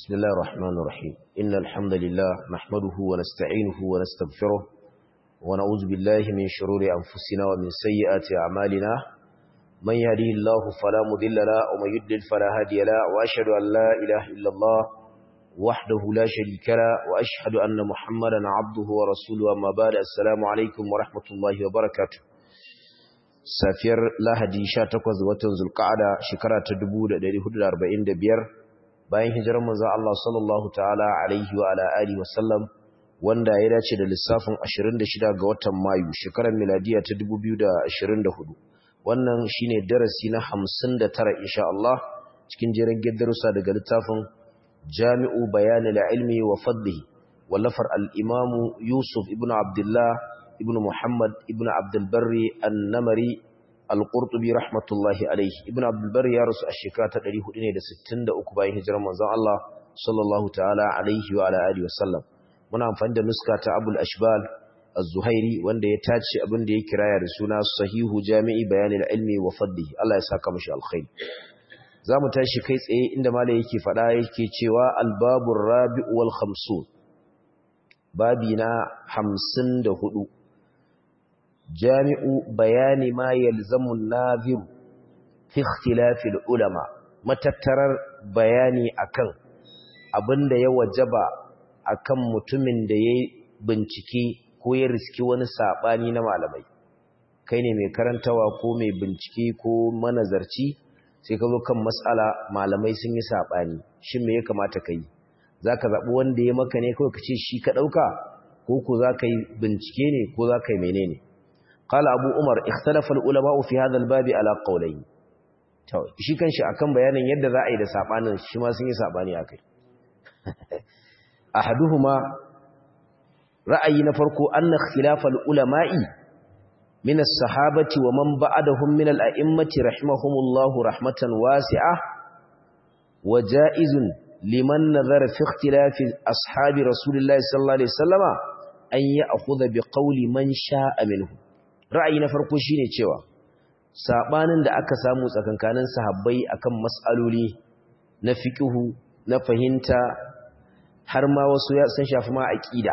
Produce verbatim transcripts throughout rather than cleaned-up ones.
بسم الله الرحمن الرحيم إن الحمد لله نحمده ونستعينه ونستغفره ونعوذ بالله من شرور أنفسنا ومن سيئات أعمالنا من يهده الله فلا مضل له ومن يضلل فلا هادي له وأشهد أن لا إله إلا الله وحده لا شريك له وأشهد أن محمدا عبده ورسوله أما بعد السلام عليكم ورحمة الله وبركاته safiyar Lahadi sha takwas watan Zulqa'ada shekara ta dubu da ɗari hudu da arba'in da biyar bayan hijirar manzo Allah sallallahu ta'ala alaihi wa ala alihi wa sallam wanda ya dace da lissafin ashirin da shida ga watan Mayu shekarar miladiya ta dubu biyu da ashirin da hudu wannan shine darasi na hamsin da tara insha Allah cikin jerin darussa daga littafin Jami'u Bayanil Ilmi wa Fadlihi wallafar al-Imam Yusuf ibn Abdullah ibn Muhammad ibn Abdul Barri an-Namari al-Qurtubi rahmatullahi alayhi ibn Abdul Barri ya rasu a shekara ta ɗari hudu da sittin da uku bayan hijirar manzon Allah sallallahu ta'ala alayhi wa ala alihi wasallam muna amfani da nuska ta Abul Ashbal az-Zuhairi wanda ya tace abin da ya kiraya da suna Sahihu Jami'i Bayanil Ilmi wa Fadlihi Allah ya saka mishi alkhairi zamu tashi kai tsaye inda malai yake fada yake cewa al-babur rabi'u wal khamsun babi na hamsin da hudu jami'u bayani ma yalzamu an-nazir fi ikhtilafil ulama matattarar bayani akan abinda ya wajaba akan mutumin da yayi bincike ko ya riski wani sabani na malamai kai ne mai karantawa ko mai bincike ko manazarci sai ka zo kan mas'ala malamai sun yi sabani shin me ya kamata kai zaka zabi wanda ya maka ne kawai kace shi ka dauka ko ko zaka yi bincike ne ko zaka yi menene قال أبو عمر اختلف العلماء في هذا الباب على قولين to shi kanshi akan bayanin yadda za a yi da sabanin shi ma sun yi sabani akai ahaduhuma ra'ayi na farko anna ikhtilaf al-ulama'i min as-sahabati wa man ba'dahum min al-a'immati rahimahumullah rahmatan wasi'a wa ja'izun liman nazara fi ikhtilaf ashabi rasulillahi sallallahu alaihi wasallama an ya'khudha bi qawli man sha'a minhum ra'ayi na farko shine cewa sabanin da aka samu tsakankanin sahabbai akan mas'aloli na fiqhu na fahimta har ma wasu ya san shafi ma aqida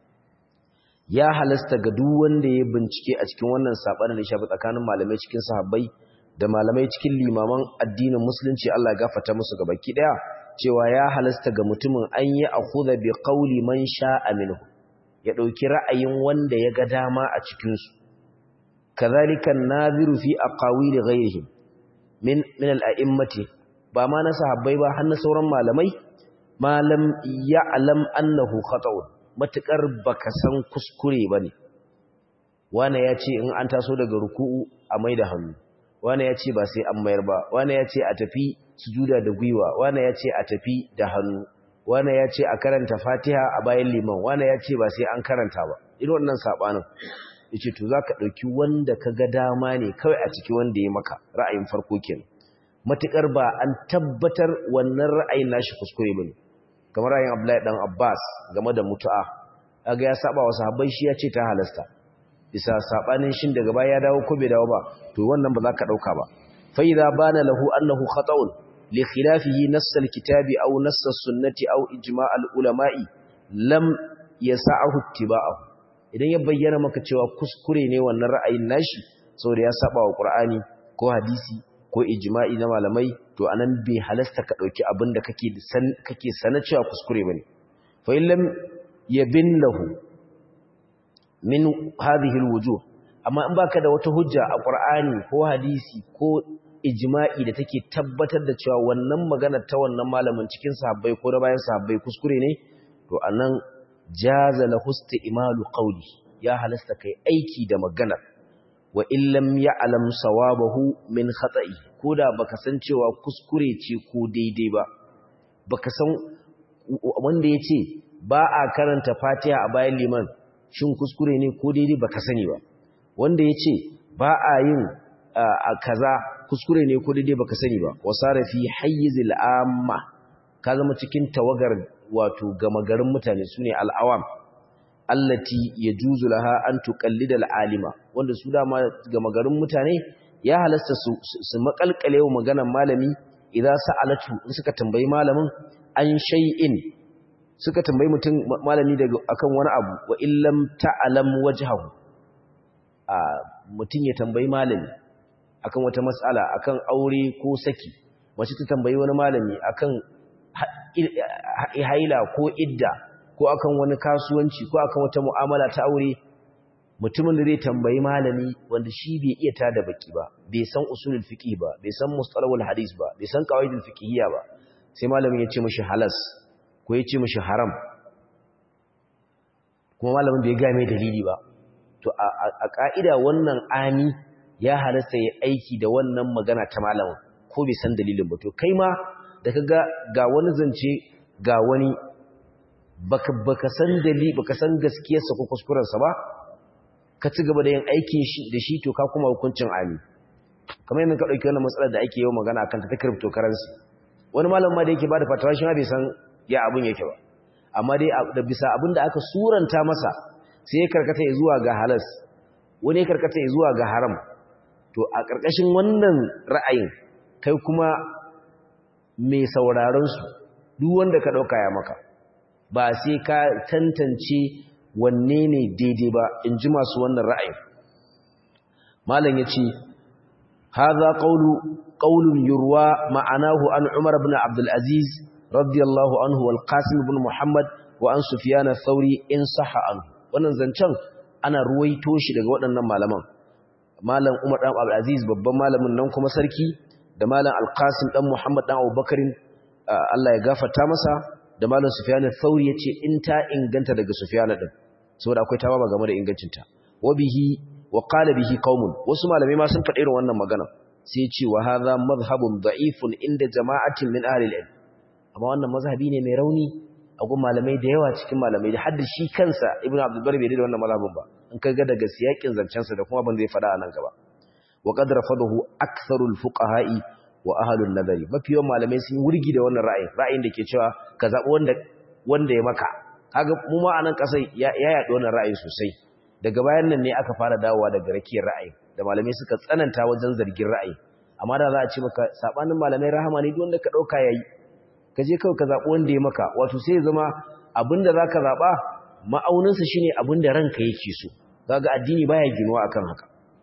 ya halasta ga duk wanda ya bincike a cikin wannan sabanin da shafi tsakanin malamai cikin sahabbai da malamai cikin limaman addinin musulunci Allah ya gafarta musu gabaki daya cewa ya halasta ga mutumin an yi akhudha bi qawli man sha'a minhu ya dauki ra'ayin wanda ya ga dama a cikin su كذلك الناظر في أقاويل غيرهم من من الأئمة بما نصحابي با har na sauran malamai malam ya'lam annahu khata'un matakar baka san kuskure bane wani yace in an taso daga ruku'u a maida hannu wani yace ba sai an mayar ba wani yace a tafi sujuda da gwiwa wani yace a tafi da hannu wani yace a karanta Fatiha a bayan liman wani yace ba sai an karanta ba irin wannan sabanin yace to zaka dauki wanda kaga dama ne kawai a ciki wanda ya maka ra'ayin farko kenan matukar ba an tabbatar wannan ra'ayin nashi kuskure bane kamar ra'ayin Abdullahi dan Abbas game da mutu'a kaga ya saba wa sahabbai shi yace ta halasta bisa sabanin shin daga baya ya dawo ko bai dawo ba to wannan ba zaka dauka ba fa idza bana lahu annahu khata'un li khilafihi nass al-kitabi aw nass as-sunnati aw ijma' al-ulama'i lam yasa'ahu ittiba'ahu idan ya bayyana maka cewa kuskure ne wannan ra'ayin nashi saboda ya saba wa Qur'ani ko hadisi ko ijma'i na malamai to anan bai halasta ka dauki abin da kake san kake sanar cewa kuskure bane fa illam yabin lahu min hadhihi alwujuh amma in baka da wata hujja a Qur'ani ko hadisi ko ijma'i da take tabbatar da cewa wannan magana ta wannan malamin cikin sahabbai ko da bayan sahabbai kuskure ne to anan jaza lahu isti'malu qawli ya halasta kai aiki da magana wa illam ya'lam sawabahu min khata'i koda baka san cewa kuskure ce ko daidai ba baka san wanda yace ba a karanta Fatiha a bayan liman shin kuskure ne ko daidai baka sani ba wanda yace ba a yin kaza kuskure ne ko daidai baka sani ba wasara fi hayyizil amma ka zama cikin tawagar wato gama garin mutane sune al'awam allati yajuzu laha an tuqallida al'alima wanda su dama gama garin mutane ya halasta su su makalkale wa maganar malami idza sa'alatu in suka tambayi malamin an shay'in suka tambayi mutum malami daga akan wani abu wa illam ta'lam wajhahu a mutum ya tambayi malami akan wata mas'ala akan aure ko saki wace ta tambayi wani malami akan haila ko idda ko akan wani kasuwanci ko akan wata mu'amala ta aure mutumin da zai tambayi malami wanda shi bai iya tada baki ba bai san usulul fiqh ba bai san mustalahul hadis ba bai san qawaidul fiqhiyya ba sai malamin ya ce mishi halas ko ya ce mishi haram kuma malamin bai ga mai dalili ba to a ka'ida wannan ani ya halasta ya aiki da wannan magana ta malamin ko bai san dalilin ba to kai ma da kaga ga wani zance ga wani baka baka san dalili baka san gaskiyarsa ko kuskurensa ba ka ci gaba da yin aikin shi da shi to ka kuma hukuncin ami kamar yadda ka dauki wannan matsalar da ake yau magana akan ta ta cryptocurrency wani malam ma da yake bada fatawa shi ma bai san ya abun yake ba amma dai da bisa abin da aka suranta masa sai ya karkata zuwa ga halas wani ya karkata zuwa ga haram to a ƙarƙashin wannan ra'ayin kai kuma mai sauraron su duk wanda ka dauka ya maka ba sai ka tantance wanne ne daidai ba in ji masu wannan ra'ayin malam yace hadha qawlu qawlun yurwa ma'anahu an Umar ibn Abdul Aziz radiyallahu anhu wal Qasim ibn Muhammad wa an Sufyan ath-Thawri in sahha anhu wannan zancen ana ruwaito shi daga waɗannan malaman malam Umar dan Abdul Aziz babban malamin nan kuma sarki da malam Al-Qasim dan Muhammad dan Abubakar Allah ya gafarta masa da malam Sufyan ath-Thawri yace in ta inganta daga Sufyan din saboda akwai tawa game da ingancin ta wa bihi wa qala bihi qaumun wasu malamai ma sun faɗa irin wannan magana sai yace wa hadha madhhabun da'ifun inda jama'atin min ahli al-ilm amma wannan mazhabi ne mai rauni a gun malamai da yawa cikin malamai da hadda shi kansa Ibn Abdul Barr bai da wannan mazhabin ba in ka ga daga siyakin zancen sa da kuma ban zai faɗa a nan gaba wa qad rafadahu aktharul fuqaha'i wa ahlun nadari mafi yawan malamai sun wurgi da wannan ra'ayin ra'ayin da ke cewa ka zabi wanda wanda ya maka kaga mu ma anan kasai ya yaɗa wannan ra'ayi sosai daga bayan nan ne aka fara dawowa daga rakiyar ra'ayi da malamai suka tsananta wajen zargin ra'ayi amma da za a ce maka sabanin malamai rahama ne duk wanda ka dauka yayi ka je kawai ka zabi wanda ya maka wato sai ya zama abinda zaka zaba ma'aunin sa shine abinda ranka yake so kaga addini baya ginuwa akan haka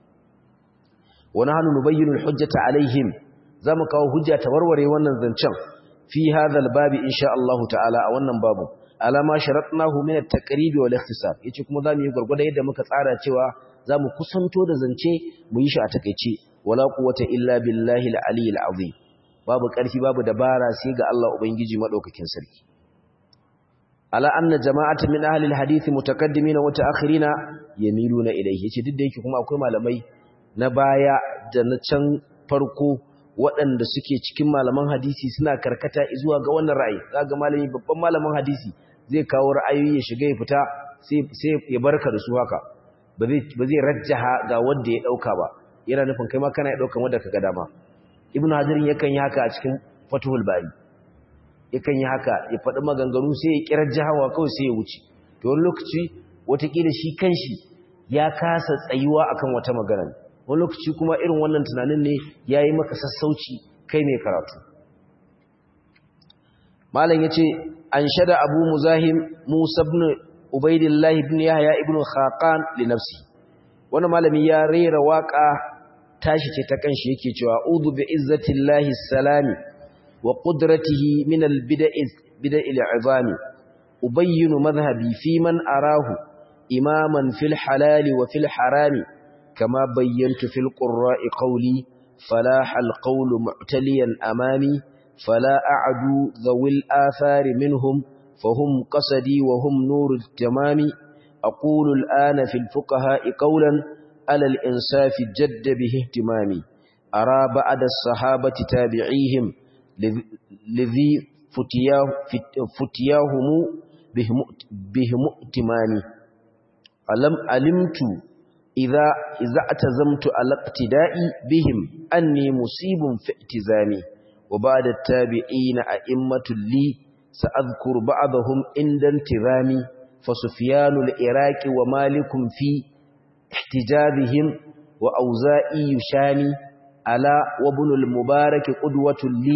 wa nahnu nubayyinu al-hujjata alaihim zamu kawo hujja ta warware wannan zancen fi hadha al-babi insha Allah ta'ala a wannan babu alama sharatnahu min at-taqrib wal ikhtisar yace kuma zamu yi gurgurda yadda muka tsara cewa zamu kusanto da zance mu yi shi a takeice wala quwwata illa billahi al-ali al-azim babu karfi babu dabara sai ga Allah ubangiji madaukakin sarki ala anna jama'atan min ahli al-hadith mutaqaddimina wa ta'akhirina yamiluna ilayhi yace duk da yake kuma akwai malamai na baya da na can farko waɗanda suke cikin malaman hadisi suna karkata zuwa ga wannan ra'ayi kaga malami babban malamin hadisi zai kawo ra'ayoyi ya shiga ya fita sai sai ya barka da su haka ba zai ba zai rajjaha ga wanda ya dauka ba yana nufin kai ma kana ya dauka wanda kaga dama ibnu hajar yakan yi haka a cikin fathul bari yakan yi haka ya faɗi maganganu sai ya kirar jahawa kawai sai ya wuce to wani lokaci watakila shi kanshi ya kasa tsayuwa akan wata magana wani lokaci kuma irin wannan tunanin ne ya yi maka sassauci kai mai karatu malam ya ce an shada abu muzahim musa ibn ubaidillahi ibn yahya ibn khaqan li nafsi wani malami ya rera waka tashi ce ta kanshi yake cewa udu bi izzatillahi salami wa qudratihi min al bida'i bida'i al'azami ubayyinu madhhabi fi man arahu imaman fil halali wa fil harami كما بينت في القراء قولي فلاح القول معتليا أمامي فلا أعدو ذوي الآثار منهم فهم قصدي وهم نور التمام أقول الآن في الفقهاء قولا على الإنصاف جد به اهتمامي أرى بعد الصحابة تابعيهم لذي فتياه فتياهم بهم اهتمامي ألم علمت إذا إذا اعتزمت على اقتدائي بهم أني مصيب في اعتزامي وبعد التابعين أئمة لي سأذكر بعضهم عند انتظامي فسفيان العراق ومالك في احتجابهم وأوزائي يشامي ألا وابن المبارك قدوة لي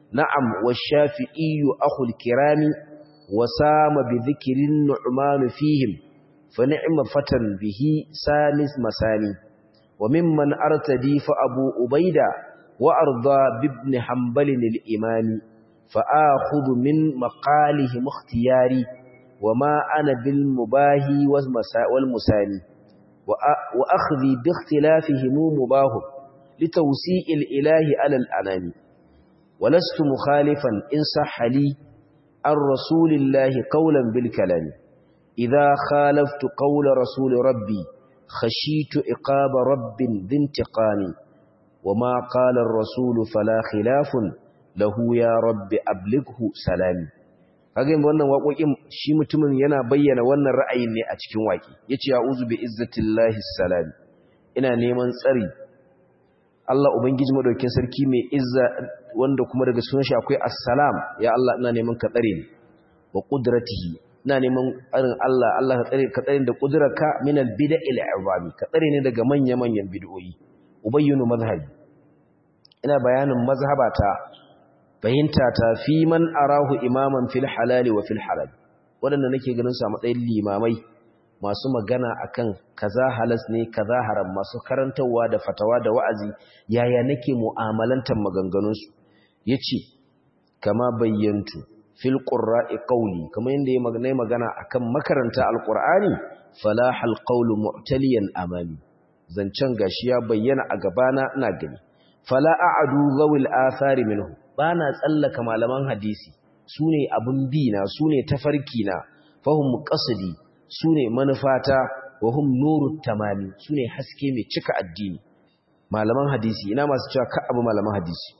na'am wash-shafi'i akhul kirami wa sama bi dhikrin nu'man fihim fa ni'ma fatan bihi samis masani wa mimman artadi fa abu ubaida wa arda ibn hanbal al-imami fa akhudhu min maqalihi mukhtiyari wa ma ana bil mubahi wal musani wa akhdhi bi ikhtilafihim mubah لتوسيء الإله على الأنام ولست مخالفا إن صح لي عن رسول الله قولا بالكلام إذا خالفت قول رسول ربي خشيت إقاب رب ذي انتقام وما قال الرسول فلا خلاف له يا رب أبلغه سلامي kage wannan waƙoƙin shi mutumin yana bayyana wannan ra'ayin ne a cikin waƙi yace a'udhu bi izzatillahi salam ina neman tsari Allah Ubangiji madaukakin sarki mai izza wanda kuma daga sunan shi akwai assalam ya Allah ina neman ka tsare ni wa qudratihi ina neman tsarin Allah Allah ka tsare ka tsare da qudrarka min al-bid'il azami ka tsare ni daga manyan manyan bid'o'i ubayyinu mazhabi ina bayanin mazhabata fahimta ta fi man arahu imaman fil halal wa fil haram wadanda nake ganin su a matsayin limamai masu magana akan kaza halas ne kaza haram masu karantawa da fatawa da wa'azi yaya nake mu'amalantar maganganun su yace kama bayyantu fil qurra'i qawli kamar yanda yayi magana magana akan makaranta alqur'ani falahal qawlu mu'taliyan amami zancan gashi ya bayyana a gabana ina gani fala a'adu zawil athari minhu bana tsallaka malaman hadisi sune abun bi na sune tafarki na fahum qasdi su ne manufata wa hum nurut tamami su ne haske mai cika addini malaman hadisi ina masu cewa ka abu malaman hadisi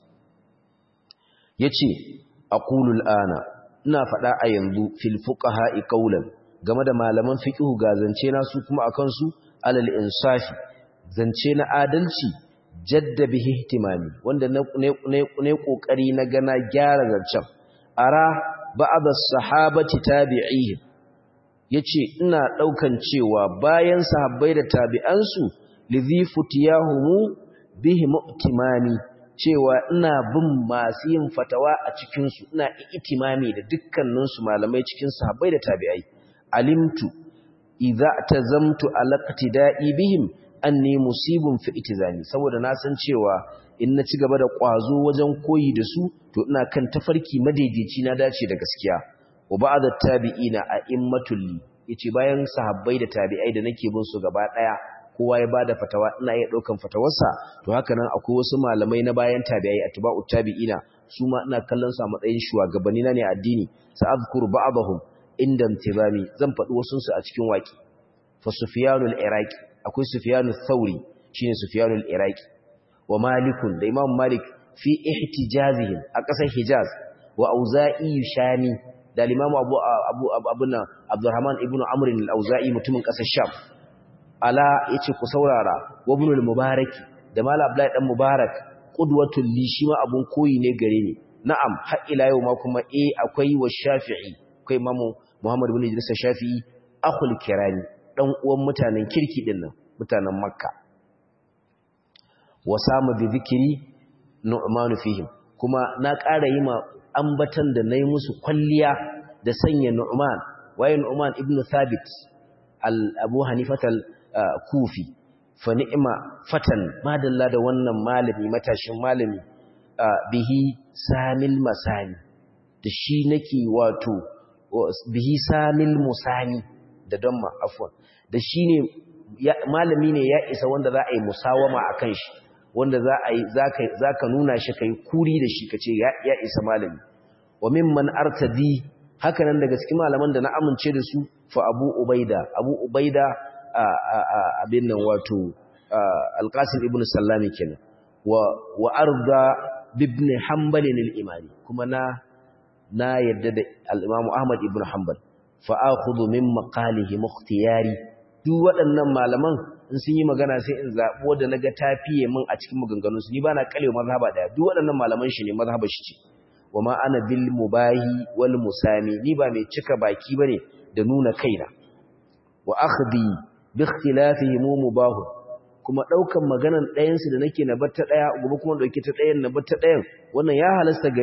yace aqulul ana ina fada a yanzu fil fuqaha'i qawlan game da malaman fiqh gazance na su kuma akan su alal insafi zance na adalci jadda bihi ihtimami wanda ne ne kokari na gana gyara zancen ara ba'd as-sahabati tabi'ihim yace ina daukan cewa bayan sahabbai da tabi'ansu lidhifutiyahumu bihi mu'timani cewa ina bin masu yin fatawa a cikin su ina itimami da dukkanin su malamai cikin sahabbai da tabi'ai alimtu idza tazamtu alaqtida'i bihim anni musibun fi itizami saboda na san cewa in na ci gaba da kwazo wajen koyi da su to ina kan tafarki madaidaici na dace da gaskiya wa ba'da tabi'ina a'immatul li yace bayan sahabbai da tabi'ai da nake bin su gaba daya kowa ya bada fatawa ina iya daukan fatawarsa to haka nan akwai wasu malamai na bayan tabi'ai atba'ut tabi'ina su ma ina kallon su a matsayin shugabanni na ne addini sa'adhkuru ba'dahum inda intibami zan faɗi wasu su a cikin waki fa sufyanul iraqi akwai sufyanul thawri shine sufyanul iraqi wa malikun da imam malik fi ihtijazihim a ƙasar hijaz wa auza'i shami da limamu abu abu abuna abdurrahman ibnu amr al-auza'i mutumin ƙasar sham ala yace ku saurara wa ibn al-mubarak da mala abdullahi dan mubarak qudwatul li shi ma abun koyi ne gare ni na'am har ila yau ma kuma eh akwai wa shafi'i akwai imamu muhammad ibn idris shafi'i akhul kirani dan uwan mutanen kirki din nan mutanen makka wa sama bi dhikri nu'man fihim kuma na ƙara yi ma ambatan da nayi musu kwalliya da sanya nu'man waye nu'man ibn thabit al-abu hanifat al-kufi fa ni'ma fatan madalla da wannan malami matashin malami bihi samil masani da shi nake wato bihi samil musani da damma afwan da shine malami ne ya isa wanda za a yi musawama akan shi wanda za a yi zaka zaka nuna shi kai kuri da shi kace ya, ya isa malami wa mimman artadi haka nan daga cikin malaman da na amince da su fa Abu Ubaida Abu Ubaida abin nan wato Al-Qasim ibn Sallami kenan wa wa arda ibn Hanbal al-Imami kuma na na yadda da al-Imam Ahmad ibn Hanbal fa akhudhu min maqalihi mukhtiyari duk waɗannan malaman in sun yi magana sai in zaɓi wanda naga tafiye min a cikin maganganun su ni bana kalewa mazhaba daya duk waɗannan malaman shi ne mazhaba shi ce wama ana bil mubahi wal musami ni ba mai cika baki bane da nuna kaina wa akhdi bi ikhtilafihim mubahu kuma daukan maganan ɗayan su da nake na batta daya gobe kuma dauke ta ɗayan na batta ɗayan wannan ya halasta gare ni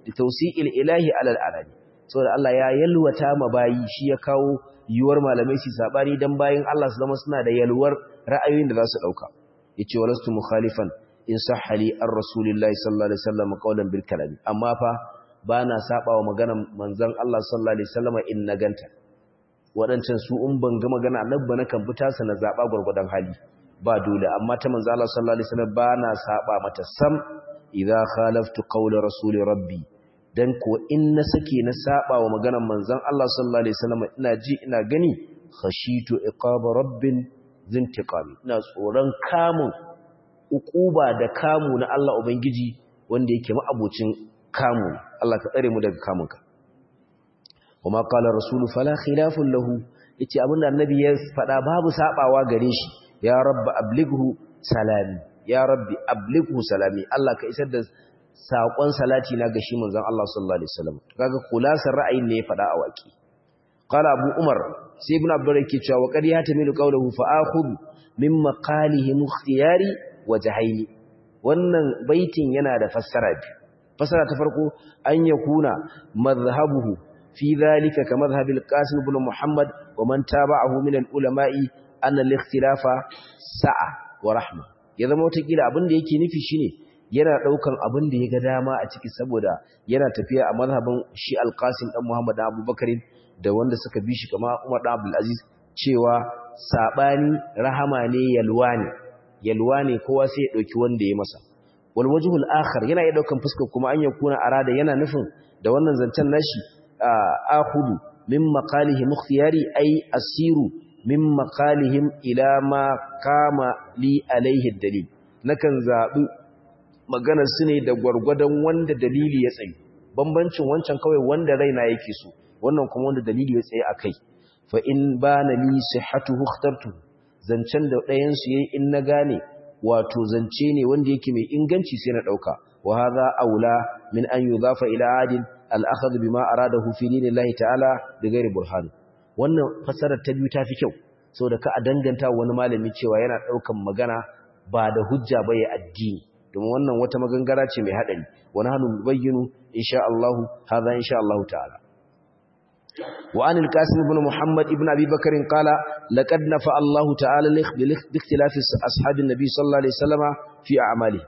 li tawsi'il ilahi ala al-arani saboda Allah ya yalwata ma bayi shi ya kawo yiwar malamai su sabani dan bayin Allah su zama suna da yalwar ra'ayoyin da za su dauka yace walastu mukhalifan in sahhali ar-rasulillahi sallallahu alaihi wasallam qawlan bil kalam amma fa bana sabawa maganar manzon Allah sallallahu alaihi wasallam in naganta wadancan su in ban ga magana annabi na kan buta sa na zaba gurgudan hali ba dole amma ta manzon Allah sallallahu alaihi wasallam bana saba mata sam idza khalaftu qawla rasuli rabbi dan ko in na sake na saba wa maganar manzon Allah sallallahu alaihi wasallam ina ji ina gani khashitu iqaba rabbin zintiqami ina tsoron kamun ukuba da kamu na Allah ubangiji wanda yake ma'abocin kamu Allah ka tsare mu daga kamunka kuma qala rasulu fala khilafun lahu yace abinda annabi ya fada babu sabawa gare shi ya rabbi ablighu salami ya rabbi ablighu salami Allah ka isar da sakon salati na ga shi manzon Allah sallallahu alaihi wasallam kaga kulasar ra'ayin ne ya fada a waki qala abu umar sai ibn abdur yake cewa wa qad yatamilu qawluhu fa akhudhu min maqalihi mukhtiyari wajahaini wannan baitin yana da fassara biyu fassara ta farko an yakuna madhhabuhu fi dhalika ka madhhabil qasim ibn muhammad wa man tabi'ahu min al-ulama'i anna al-ikhtilafa sa'a wa rahma ya zama wata kila abinda yake nufi shine yana daukan abin da ya ga dama a ciki saboda yana tafiya a mazhabin shi al-Qasim dan Muhammad dan Abubakar da wanda suka bi shi kamar Umar dan Abdul Aziz cewa sabani rahama ne yalwa ne yalwa ne kowa sai ya dauki wanda ya masa wal wajhul akhar yana ya daukan fuskar kuma an yakuna arada yana nufin da wannan zancen nashi akhudu min maqalihi mukhtiyari ay asiru min maqalihim ila ma kama li alaihi dalil nakan zabi maganar su ne da gwargwadon wanda dalili ya tsaye bambancin wancan kawai wanda raina yake so wannan kuma wanda dalili ya tsaye akai fa in bana li sihhatuhu ikhtartu zancen da ɗayan su yayi in na gane wato zance ne wanda yake mai inganci sai na dauka wa hadha aula min an yudafa ila adil al-akhadh bima aradahu fi dinillahi ta'ala bi ghairi burhan wannan fasarar ta biyu tafi kyau saboda ka a danganta wani malami cewa yana daukan magana ba da hujja ba ya addini domin wannan wata magangara ce mai hadari wani hannu bayyinu insha Allah hada insha Allah ta'ala wa an al-qasim ibn muhammad ibn abi bakr qala laqad nafa Allah ta'ala bi ikhtilaf ashabi an-nabi sallallahu alaihi wasallama fi a'mali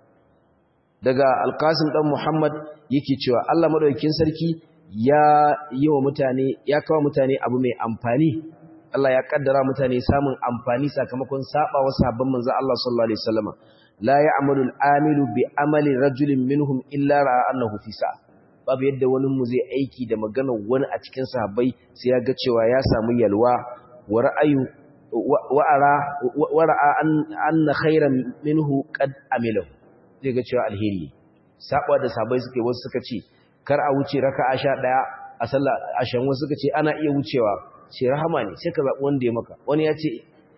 daga al-qasim dan muhammad yake cewa Allah madaukakin sarki ya yi wa mutane ya kawo mutane abu mai amfani Allah ya kaddara mutane samun amfani sakamakon saba wa sahabban manzo Allah sallallahu alaihi wasallama la ya'malu al-amilu bi amali rajulin minhum illa ra'a annahu fi sa'a babu yadda wani mu zai aiki da maganar wani a cikin sahabbai sai ya ga cewa ya samu yalwa wa ra'ayu wa ara wa ra'a anna khayran minhu qad amilahu zai ga cewa alheri saba da sahabbai suke wasu suka ce kar a wuce raka'a sha ɗaya a sallah ashan wasu suka ce ana iya wucewa ce rahama ne sai ka zabi wanda ya maka wani ya ce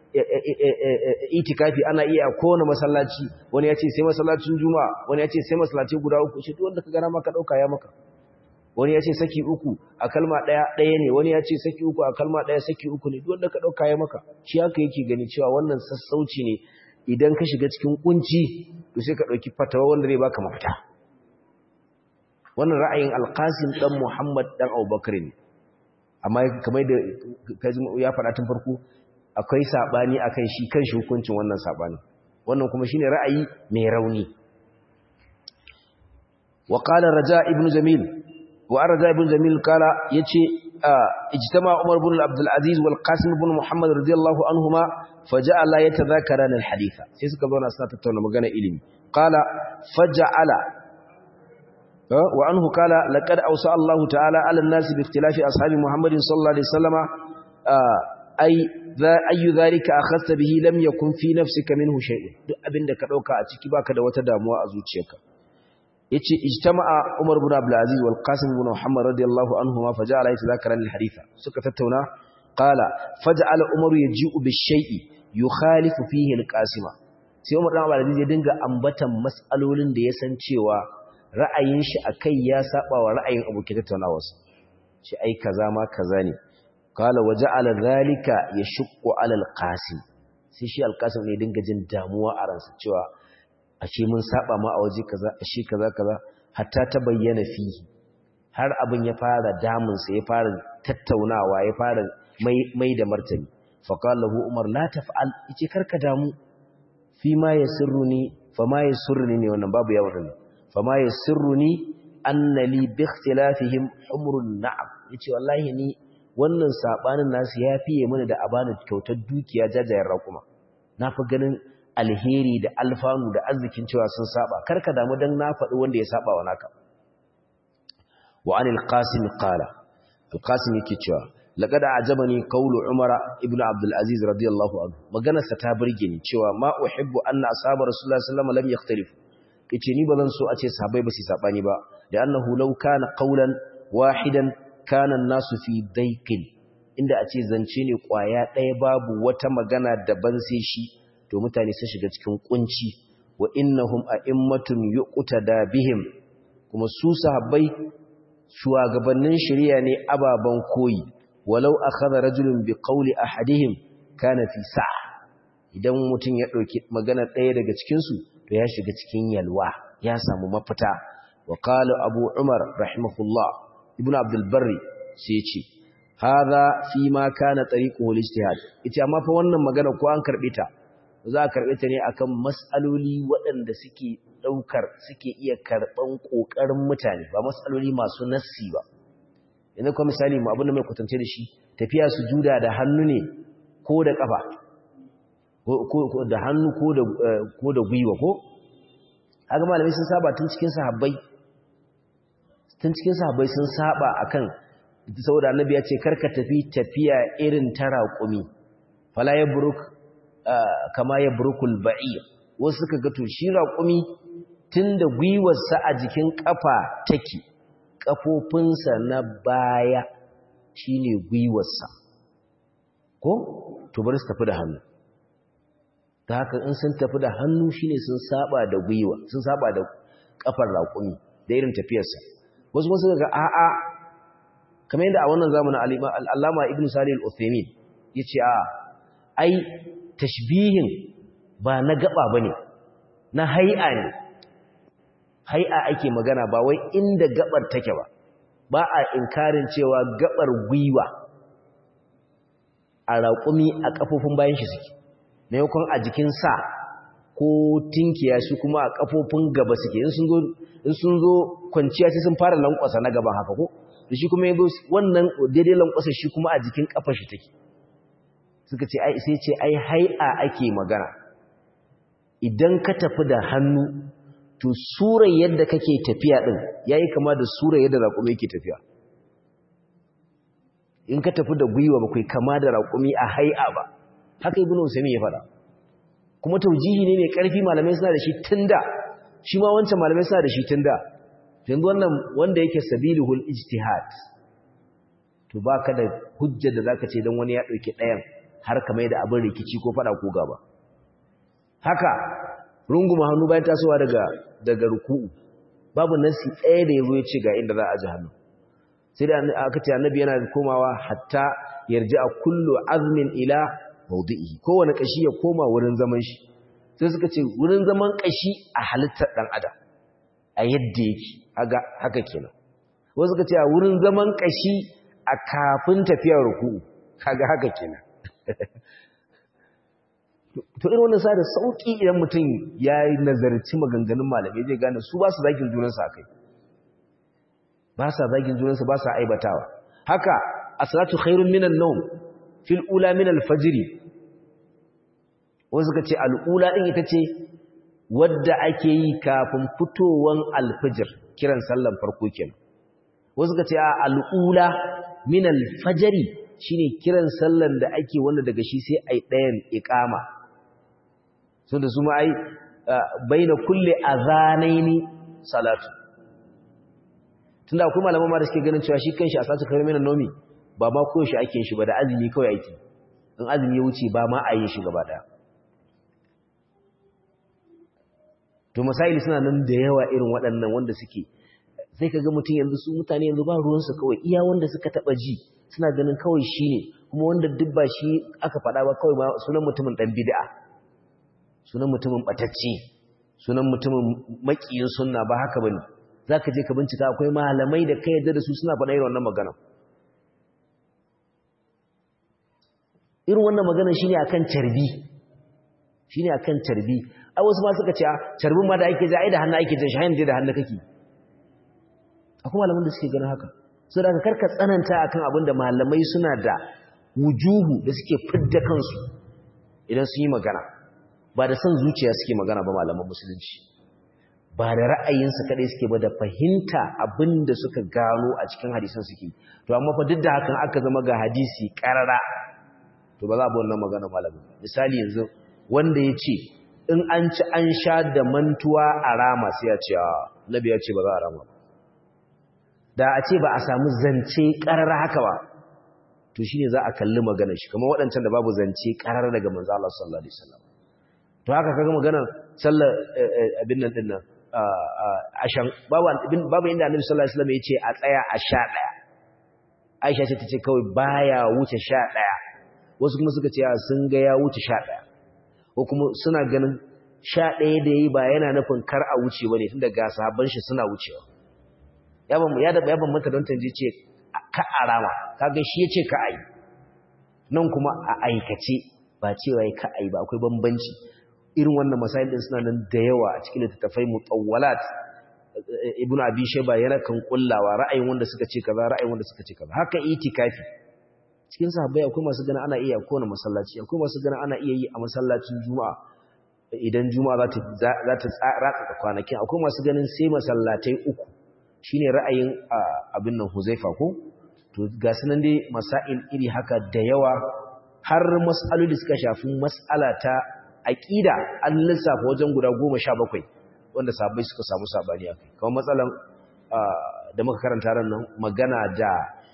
itikafi ana iya a kowane masallaci wani ya ce sai masallacin juma'a wani ya ce sai masallaci guda uku shi wanda ka gana maka dauka ya maka wani ya ce saki uku a kalma daya daya ne wani ya ce saki uku a kalma daya saki uku ne wanda ka dauka ya maka shi haka yake gani cewa wannan sassauci ne idan ka shiga cikin kunci to sai ka dauki fatawa wanda zai baka mafita wannan ra'ayin alqasim dan muhammad dan abubakar ne amma kamar da ya faɗa tun farko akwai sabani akan shi kan shi hukuncin wannan sabani wannan kuma shine ra'ayi mai rauni wa qala raja ibn jamil wa raja ibn jamil kala yace ijtama umar ibn abdul aziz wal qasim ibn muhammad radiyallahu anhuma faja'ala yatadhakaran al haditha sai suka zauna suna tattauna magana ilimi qala faja'ala wa anhu kala laqad awsa Allah ta'ala ala an-nas bi ikhtilafi ashabi muhammadin sallallahu alaihi wasallama ai ayyu zalika akhadta bihi lam yakun fi nafsika minhu shay'un duk abinda ka dauka a ciki baka da wata damuwa a zuciyarka yace ijtama'a Umar ibn Abdul Aziz wal Qasim ibn Muhammad radiyallahu anhuma faja'ala yatadhakaran al haditha suka tattauna qala faja'ala Umar yaji'u bi shay'i yukhalifu fihi al Qasima sai Umar ibn Abdul Aziz ya dinga ambatan mas'alolin da ya san cewa ra'ayin shi akai ya saba wa ra'ayin abokin tattaunawarsa shi ai kaza ma kaza ne kala waja'ala zalika yashqu 'ala al-qasim sai shi al-qasim ne dinga jin damuwa a ransa cewa ashe mun saba ma a waje kaza ashe kaza kaza hatta tabayyana fihi har abin ya fara damunsa ya fara tattaunawa ya fara mai da martani faqala lahu umar la taf'al yace karka damu fi ma yasirruni fa ma yasurruni ne wannan babu yawon fa ma yasurruni anna li bi ikhtilafihim humrun na'am yace wallahi ni wannan sabanin nasu ya fiye mana da abana kyautar dukiya jajayen raƙuma na fi ganin alheri da alfanu da arzikin cewa sun saba karka damu dan na faɗi wanda ya saba wa naka wa anil qasim qala al-qasim yake cewa laqad a'jabani qawlu umara ibnu abdul aziz radiyallahu anhu magana sa ta burge ni cewa ma uhibbu anna ashabu rasulullahi sallallahu alaihi wasallam lam yakhtalifu yace ni bazan so a ce sahabbai ba su sabani ba da annahu law kana qawlan wahidan kana an-nasu fi dayqin inda a ce zance ne kwaya ɗaya babu wata magana daban sai shi to mutane sun shiga cikin kunci wa innahum a'immatun yuqtada bihim kuma su sahabbai shugabannin shari'a ne ababan koyi walau akhadha rajulun biqawli ahadihim kana fi sa'a idan mutun ya dauki magana ɗaya daga cikin su to ya shiga cikin yalwa ya samu mafita wa qala abu umar rahimahullah ibnu abdul barri sai ya ce hadha fi ma kana tariquhu al-ijtihad ita amma fa wannan magana ko an karbe ta za a karbe ta ne akan mas'aloli waɗanda suke daukar suke iya karban kokarin mutane ba mas'aloli masu nassi ba idan kuma misali mu abin da mai kwatance da shi tafiya sujuda da hannu ne ko da kafa ko da hannu ko da ko da gwiwa ko haka malamai sun saba tun cikin sahabbai tun cikin sahabbai sun saba akan saboda annabi ya ce karka tafi tafiya irin ta raƙumi fala yabruk kama yabrukul ba'ir wasu suka ga to shi raƙumi tunda gwiwarsa a jikin kafa take kafofinsa na baya shine gwiwarsa ko to bari su tafi da hannu ta haka in sun tafi da hannu shine sun saba da gwiwa sun saba da kafar raƙumi da irin tafiyarsa wasu wasu ga a'a kamar yadda a wannan zamanin Allama Ibn Salih Al-Uthaymeen yace a ai tashbihin ba na gaba bane na hay'a ne hay'a ake magana ba wai inda gabar take ba ba a inkarin cewa gabar gwiwa a raƙumi a kafofin bayan shi suke ne yakon a jikin sa ko tinkiya shi kuma a kafofin gaba suke in sun zo in sun zo kwanciya sai sun fara lankwasa na gaban haka ko da shi kuma yazo wannan daidai lankwasa shi kuma a jikin kafar shi take suka ce ai sai ce ai hay'a ake magana idan ka tafi da hannu to surar yadda kake tafiya din yayi kama da surar yadda raƙumi yake tafiya in ka tafi da gwiwa ba kai kama da raƙumi a hay'a ba haka ibnu usaymin ya fada kuma taujihi ne mai ƙarfi malamai suna da shi tunda shi ma wancan malamai suna da shi tunda yanzu wannan wanda yake sabiluhul ijtihad to baka da hujjar da zaka ce dan wani ya dauke ɗayan har ka mai da abin rikici ko fada ko gaba haka runguma hannu bayan tasowa daga daga ruku'u babu nasi ɗaya da yazo ya ce ga inda za a ji hannu sai da aka ce annabi yana komawa hatta yarji'a kullu azmin ila mawdi'i kowane kashi ya koma wurin zaman shi sai suka ce wurin zaman kashi a halittar dan adam a yadda yake haka haka kenan wasu suka ce a wurin zaman kashi a kafin tafiyar ruku'u kaga haka kenan to irin wannan sa da sauki idan mutum yayi nazarci maganganun malamai zai gane su ba su zagin junansu akai ba sa zagin junansu ba sa aibatawa haka as-salatu khairun minan nawm fil ula min al-fajr wasu kace al-ula din ita ce wadda ake yi kafin fitowan al-fajr kiran sallan farko kenan wasu kace al-ula min al-fajr shine kiran sallan da ake wanda daga shi sai ai dayan iqama so da su ma ai baina kulli azanaini salatu tunda akwai malaman ma da suke ganin cewa shi kanshi a salatu khairun minan nawmi ba ma koyo shi ake shi ba da azumi kawai ake in azumi ya wuce ba ma a yi shi gaba daya to masaili suna nan da yawa irin waɗannan wanda suke sai kaga mutum yanzu su mutane yanzu ba ruwansu kawai iya wanda suka taba ji suna ganin kawai shine kuma wanda duk ba shi aka faɗa ba kawai ba sunan mutumin dan bid'a sunan mutumin batacce sunan mutumin makiyin sunna ba haka bane zaka je ka bincika akwai malamai da kai yadda da su suna faɗa irin wannan magana irin wannan magana shine akan carbi shine akan carbi ai wasu ma suka ce a carbin ma da ake ja ai da hannu ake jin shayin da hannu kake akwai malaman da suke ganin haka so da karka tsananta akan abin da malamai suna da wujuhu da suke fidda kansu idan sun yi magana ba da son zuciya suke magana ba malaman musulunci ba da ra'ayinsu kadai suke ba da fahimta abin da suka gano a cikin hadisan suke to amma fa duk da hakan aka zama ga hadisi karara to ba za a bi wannan magana malamin misali yanzu wanda ya ce in an ci an sha da mantuwa a rama sai ya ce a nabi ya ce ba za a rama da a ce ba a samu zance karara haka ba to shine za a kalli maganar shi kamar waɗancan da babu zance karara daga manzo Allah sallallahu alaihi wasallam to haka kaga maganar sallar abin nan din nan ashan babu babu inda annabi sallallahu alaihi wasallam ya ce a tsaya a sha daya Aisha ce tace kawai baya wuce sha daya wasu kuma suka ce sun ga ya wuce sha daya ko kuma suna ganin sha daya da yayi ba yana nufin kar a wuce bane tunda ga sahabban shi suna wucewa ya ban ya da ya ban mata don tanje ce ka arama kaga shi yace ka ai nan kuma a aikace ba cewa yi ka ai ba akwai bambanci irin wannan masail din suna nan da yawa a cikin littattafai mutawwalat ibnu abi shayba yana kan kullawa ra'ayin wanda suka ce kaza ra'ayin wanda suka ce kaza haka itikafi cikin sahabbai akwai masu ganin ana iya kowane masallaci akwai masu ganin ana iya yi a masallacin juma'a idan juma'a za ta za ta ratsa kwanakin akwai masu ganin sai masallatai uku shine ra'ayin abin nan Huzaifa ko to ga sunan dai masail iri haka da yawa har mas'aloli suka shafi mas'ala ta aqida an lissafa wajen guda goma sha bakwai wanda sahabbai suka samu sabani akai kamar matsalan da muka karanta ran nan magana da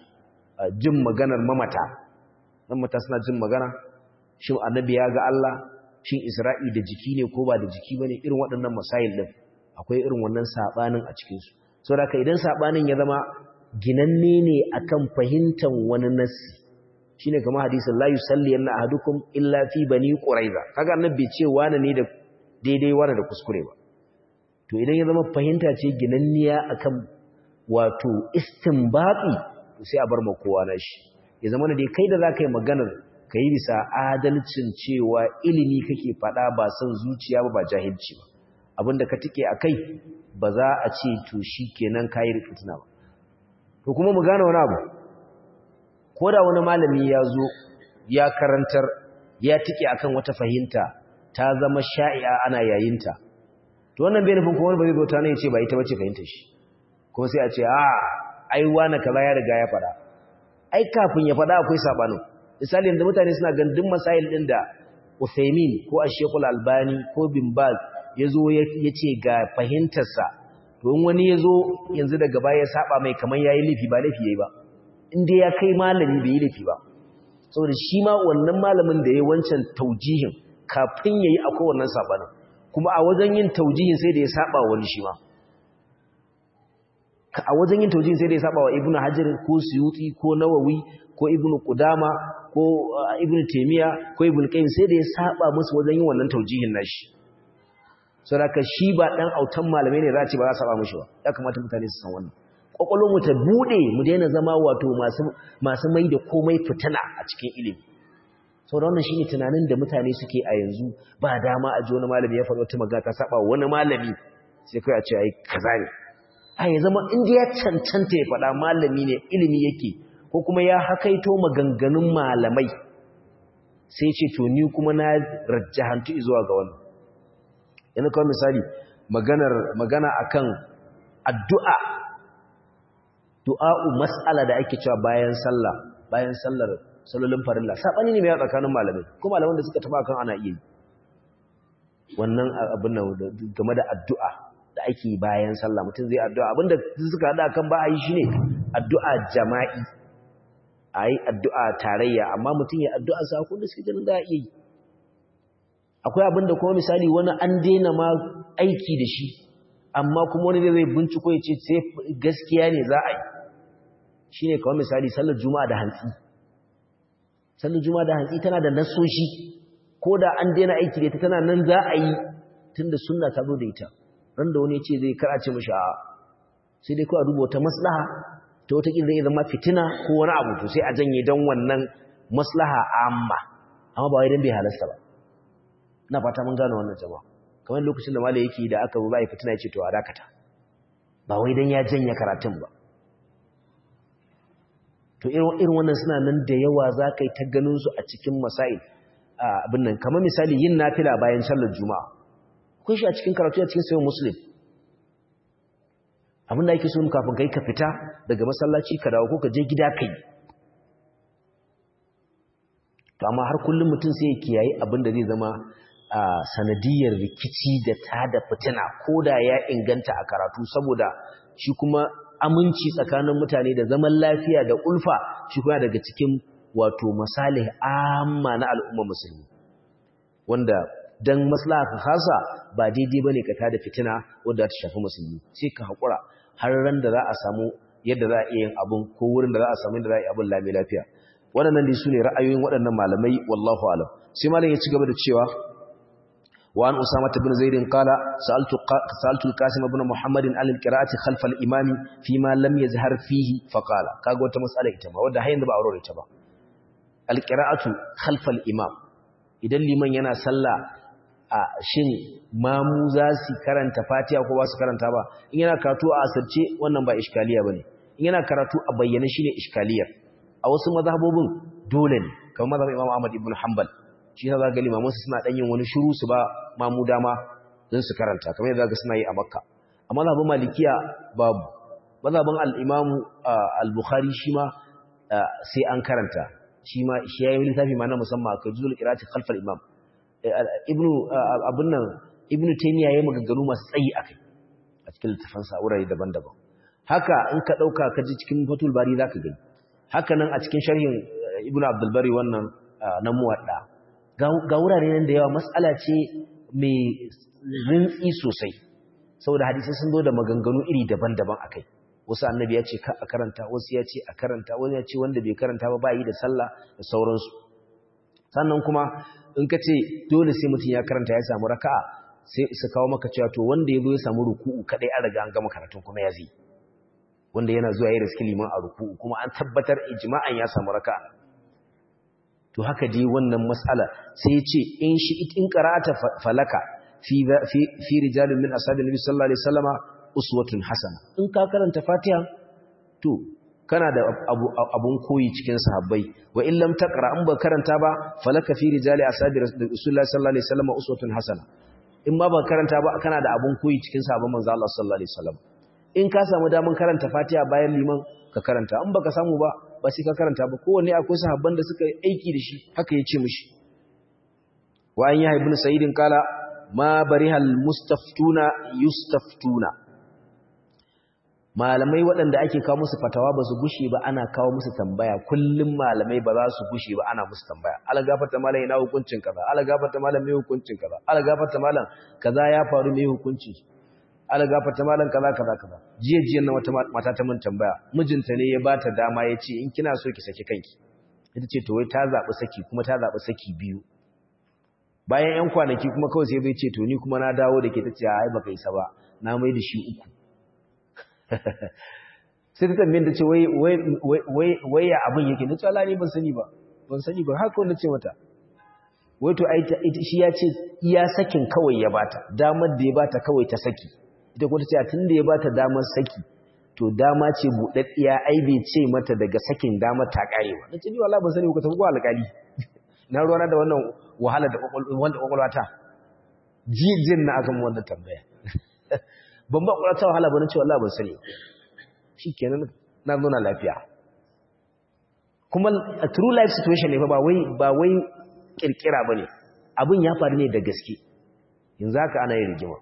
jin maganar mamata dan mata suna jin magana shin annabi ya ga Allah shin Isra'i da jiki ne ko ba da jiki bane irin waɗannan masail din akwai irin wannan sabanin a cikin su saboda idan sabanin ya zama ginanne ne akan fahimtar wani nassi shine kamar hadisin la yusalli anna ahadukum illa fi bani quraiza kaga annabi ce wani ne da daidai wani da kuskure ba to idan ya zama fahimta ce ginanniya akan wato istinbati to sai a bar ma kowa na shi ya zama da kai da zaka yi maganar kai bisa adalcin cewa ilimi kake fada ba san zuciya ba ba jahilci ba abinda ka tike akai ba za a ce to shikenan kai rikituna ba to kuma mu gane wani abu ko da wani malami ya zo ya karantar ya tike akan wata fahimta ta zama sha'i'a ana yayinta to wannan bai nufin kuma wani ba zai zo ta ne ya ce ba ita bace fahimtar shi kuma sai a ce a ai wani kaza ya riga ya fada ai kafin ya fada akwai sabanin misali yanzu mutane suna ganin duk masail din da Uthaymeen ko Ash-Shaykh Al-Albani ko Bin Baz yazo yace ga fahimtar sa to in wani yazo yanzu daga baya ya saba mai kaman yayi lifi ba lifi yayi ba inda ya kai malami bai yi lifi ba saboda shi ma wannan malamin da yayi wancan taujihin kafin yayi akwai wannan sabanin kuma a wajen yin taujihin sai da ya saba wani shi ma a wajen yin taujihin sai da ya saba wa Ibn Hajar ko Suyuti ko Nawawi ko Ibn Qudama ko Ibn Taymiyyah ko Ibn Qayyim sai da ya saba musu wajen yin wannan taujihin nashi saboda shi ba dan autan malamai ne za a ce ba za a saba mishi ba ya kamata mutane su san wannan kokolon mu ta bude mu daina zama wato masu masu mai da komai fitina a cikin ilimi saboda wannan shine tunanin da mutane suke a yanzu ba dama a ji wani malami ya faɗo wata magana ta saba wani malami sai kai a ce ai kaza ne a ya zama inda ya cancanta ya faɗa malami ne ilimi yake ko kuma ya hakaito maganganun malamai sai ce to ni kuma na rajjahantu zuwa ga wannan yana kawai misali maganar magana akan addu'a du'a'u mas'ala da ake cewa bayan sallah bayan sallar sallolin farilla sabani ne mai tsakanin malamai ko malaman da suka taba kan ana iya wannan abin nan game da addu'a da ake bayan sallah mutum zai addu'a abinda suka hada kan ba a yi shine addu'a jama'i ayi addu'a tarayya amma mutum ya addu'a sa ko da suke ganin da iya yi akwai abinda kuma misali wani an daina ma aiki da shi amma kuma wani zai binciko ya ce sai gaskiya ne za a yi shine kawai misali sallar juma'a da hantsi sallar juma'a da hantsi tana da nasoshi ko da an daina aiki da ita tana nan za a yi tunda sunna ta zo da ita ran da wani ce zai karace mishi a sai dai ko a duba wata maslaha ta wata kin zai zama fitina ko wani abu to sai a janye dan wannan maslaha amma amma ba wai dan bai halasta ba ina fata mun gane wannan jama'a kamar lokacin da malai yake da aka bai fitina yace to a dakata ba wai dan ya janye karatun ba to irin irin wannan suna nan da yawa zakai ta ganin su a cikin masail abin nan kamar misali yin nafila bayan sallar juma'a kun shi a cikin karatu a cikin sahih muslim abin da yake so kafin kai ka fita daga masallaci ka dawo ko ka je gida kai to amma har kullum mutum sai ya kiyaye abin da zai zama sanadiyar rikici da tada fitina koda ya inganta a karatu saboda shi kuma aminci tsakanin mutane da zaman lafiya da ulfa shi kuma daga cikin wato masalih amma na al'umma musulmi wanda dan maslaha khasa ba daidai bane ka tada fitina wanda ta shafi musulmi sai ka hakura har ran da za a samu yadda za a iya yin abun ko wurin da za a samu yadda za a yi abun lami lafiya waɗannan dai sune ra'ayoyin waɗannan malamai wallahu alam sai malam ya ci gaba da cewa wa an usama ibn zaid qala sa'altu sa'altu al-qasim ibn muhammad an al-qira'ati khalf al-imam fi ma lam yazhar fihi fa qala kaga wata mas'ala ita ma wanda har yanzu ba aure ta ba al-qira'atu khalf al-imam idan liman yana sallah a shin mamu za su karanta fatiha ko ba su karanta ba in yana karatu a asirce wannan ba iskaliya bane in yana karatu a bayyane shine iskaliyar a wasu mazhabobin dole ne kamar mazhabin Imam Ahmad ibn Hanbal shi yasa zaga limaman su suna dan yin wani shiru su ba mamu dama dan su karanta kamar yadda zaga suna yi a Makka amma mazhabin Malikiya babu mazhabin al-Imam al-Bukhari shi ma sai an karanta shi ma shi yayin lissafi ma na musamman akai juzul qira'ati khalf al-imam ibnu abun nan ibnu taymiya yayin maganganu masu tsayi akai a cikin littafin sa wurare daban-daban haka in ka dauka ka ji cikin fatul bari zaka gani haka nan a cikin sharhin ibnu abdul bari wannan na muwadda ga wurare nan da yawa mas'ala ce mai rintsi sosai saboda hadisi sun zo da maganganu iri daban-daban akai wasu annabi ya ce ka a karanta wasu ya ce a karanta wani ya ce wanda bai karanta ba ba yi da sallah da sauransu sannan kuma in ka ce dole sai mutum ya karanta ya samu raka'a sai su kawo maka cewa to wanda ya zo ya samu ruku'u kadai an riga an gama karatun kuma ya zai wanda yana zuwa ya riski liman a ruku'u kuma an tabbatar ijma'an ya samu raka'a to haka dai wannan mas'ala sai ya ce in shi in qara'ata falaka fi fi fi rijalin min ashabin nabi sallallahu alaihi wasallama uswatun hasana in ka karanta fatiha to kana da abu abun koyi cikin sahabbai wa in lam taqra in ba karanta ba falaka fi rijali ashabi rasulullahi sallallahu alaihi wasallam uswatun hasana in ma ba karanta ba kana da abun koyi cikin sahabban manzo Allah sallallahu alaihi wasallam in ka samu daman karanta fatiha bayan liman ka karanta in baka samu ba ba sai ka karanta ba kowanne akwai sahabban da suka aiki da shi haka yace mishi wa an yahya ibn sa'id kala ma barihal mustaftuna yustaftuna malamai waɗanda ake kawo musu fatawa ba su gushe ba ana kawo musu tambaya kullum malamai ba za su gushe ba ana musu tambaya algafarta malam ina hukuncin kaza algafarta malam mai hukuncin kaza algafarta malam kaza ya faru mai hukunci algafarta malam kaza kaza kaza jiya jiya na wata mata ta mun tambaya mijinta ne ya bata dama ya ce in kina so ki saki kanki ita ce to wai ta zabi saki kuma ta zabi saki biyu bayan yan kwanaki kuma kawai sai bai ce to ni kuma na dawo da ke ta ce ai baka isa ba na mai da shi uku sai ta tambayin da ce wai ya abin yake da tsala ne ban sani ba ban sani ba haka wanda ce mata wai to shi ya ce iya sakin kawai ya bata damar da ya bata kawai ta saki ita kuma ta ce tun da ya bata damar saki to dama ce buɗaɗɗiya ai bai ce mata daga sakin damar ta ƙare ba na ce ni wala ban sani ba ka tafi ko alƙali na ruwana da wannan wahala da ƙwaƙwalwa ta jijin na aka mu wannan tambaya ban ba ƙwarata wahala ba na ce wallah ban sani shi kenan na nuna lafiya kuma a true life situation ne ba wai ba wai kirkira ba ne abin ya faru ne da gaske yanzu haka ana yin rigima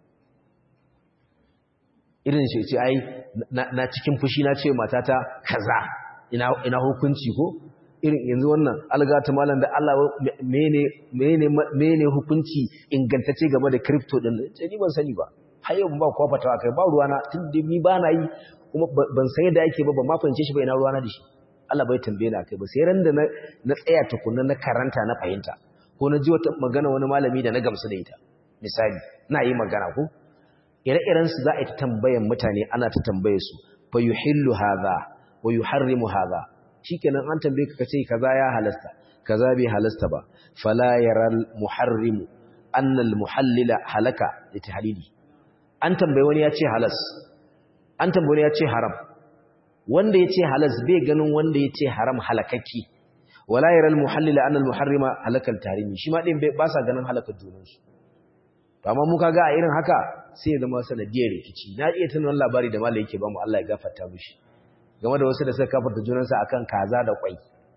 irin shi ce ai na cikin fushi na ce matata kaza ina hukunci ko irin yanzu wannan algata malam da Allah mene mene mene hukunci ingantacce game da crypto din ce ni ban sani ba har yau ba kowa fatawa kai ba ruwana tun da ni ba na yi kuma ban san yadda ake ba ban ma fahimce shi ba ina ruwana da shi Allah bai tambaye ni akai ba sai ran da na na tsaya tukunna na karanta na fahimta ko na ji wata magana wani malami da na gamsu da ita misali na yi magana ko ire-iren su za a yi ta tambayan mutane ana ta tambaye su fa yuhillu hadha wa yuharrimu hadha shikenan an tambaye ka kace kaza ya halasta kaza bai halasta ba fala yaral muharrimu anna al muhallila halaka litahlili an tambaye wani ya ce halas an tambaye wani ya ce haram wanda ya ce halas bai ganin wanda ya ce haram halakakki wala yaral muhallila anna al muharrima halakal tahrimi shi ma din ba sa ganin halakar junansu to amma mu kaga a irin haka sai ya zama sanadiyar rikici na iya tunan labari da malai yake ba mu Allah ya gafarta mishi game da wasu da suka kafarta junansu akan kaza da kwai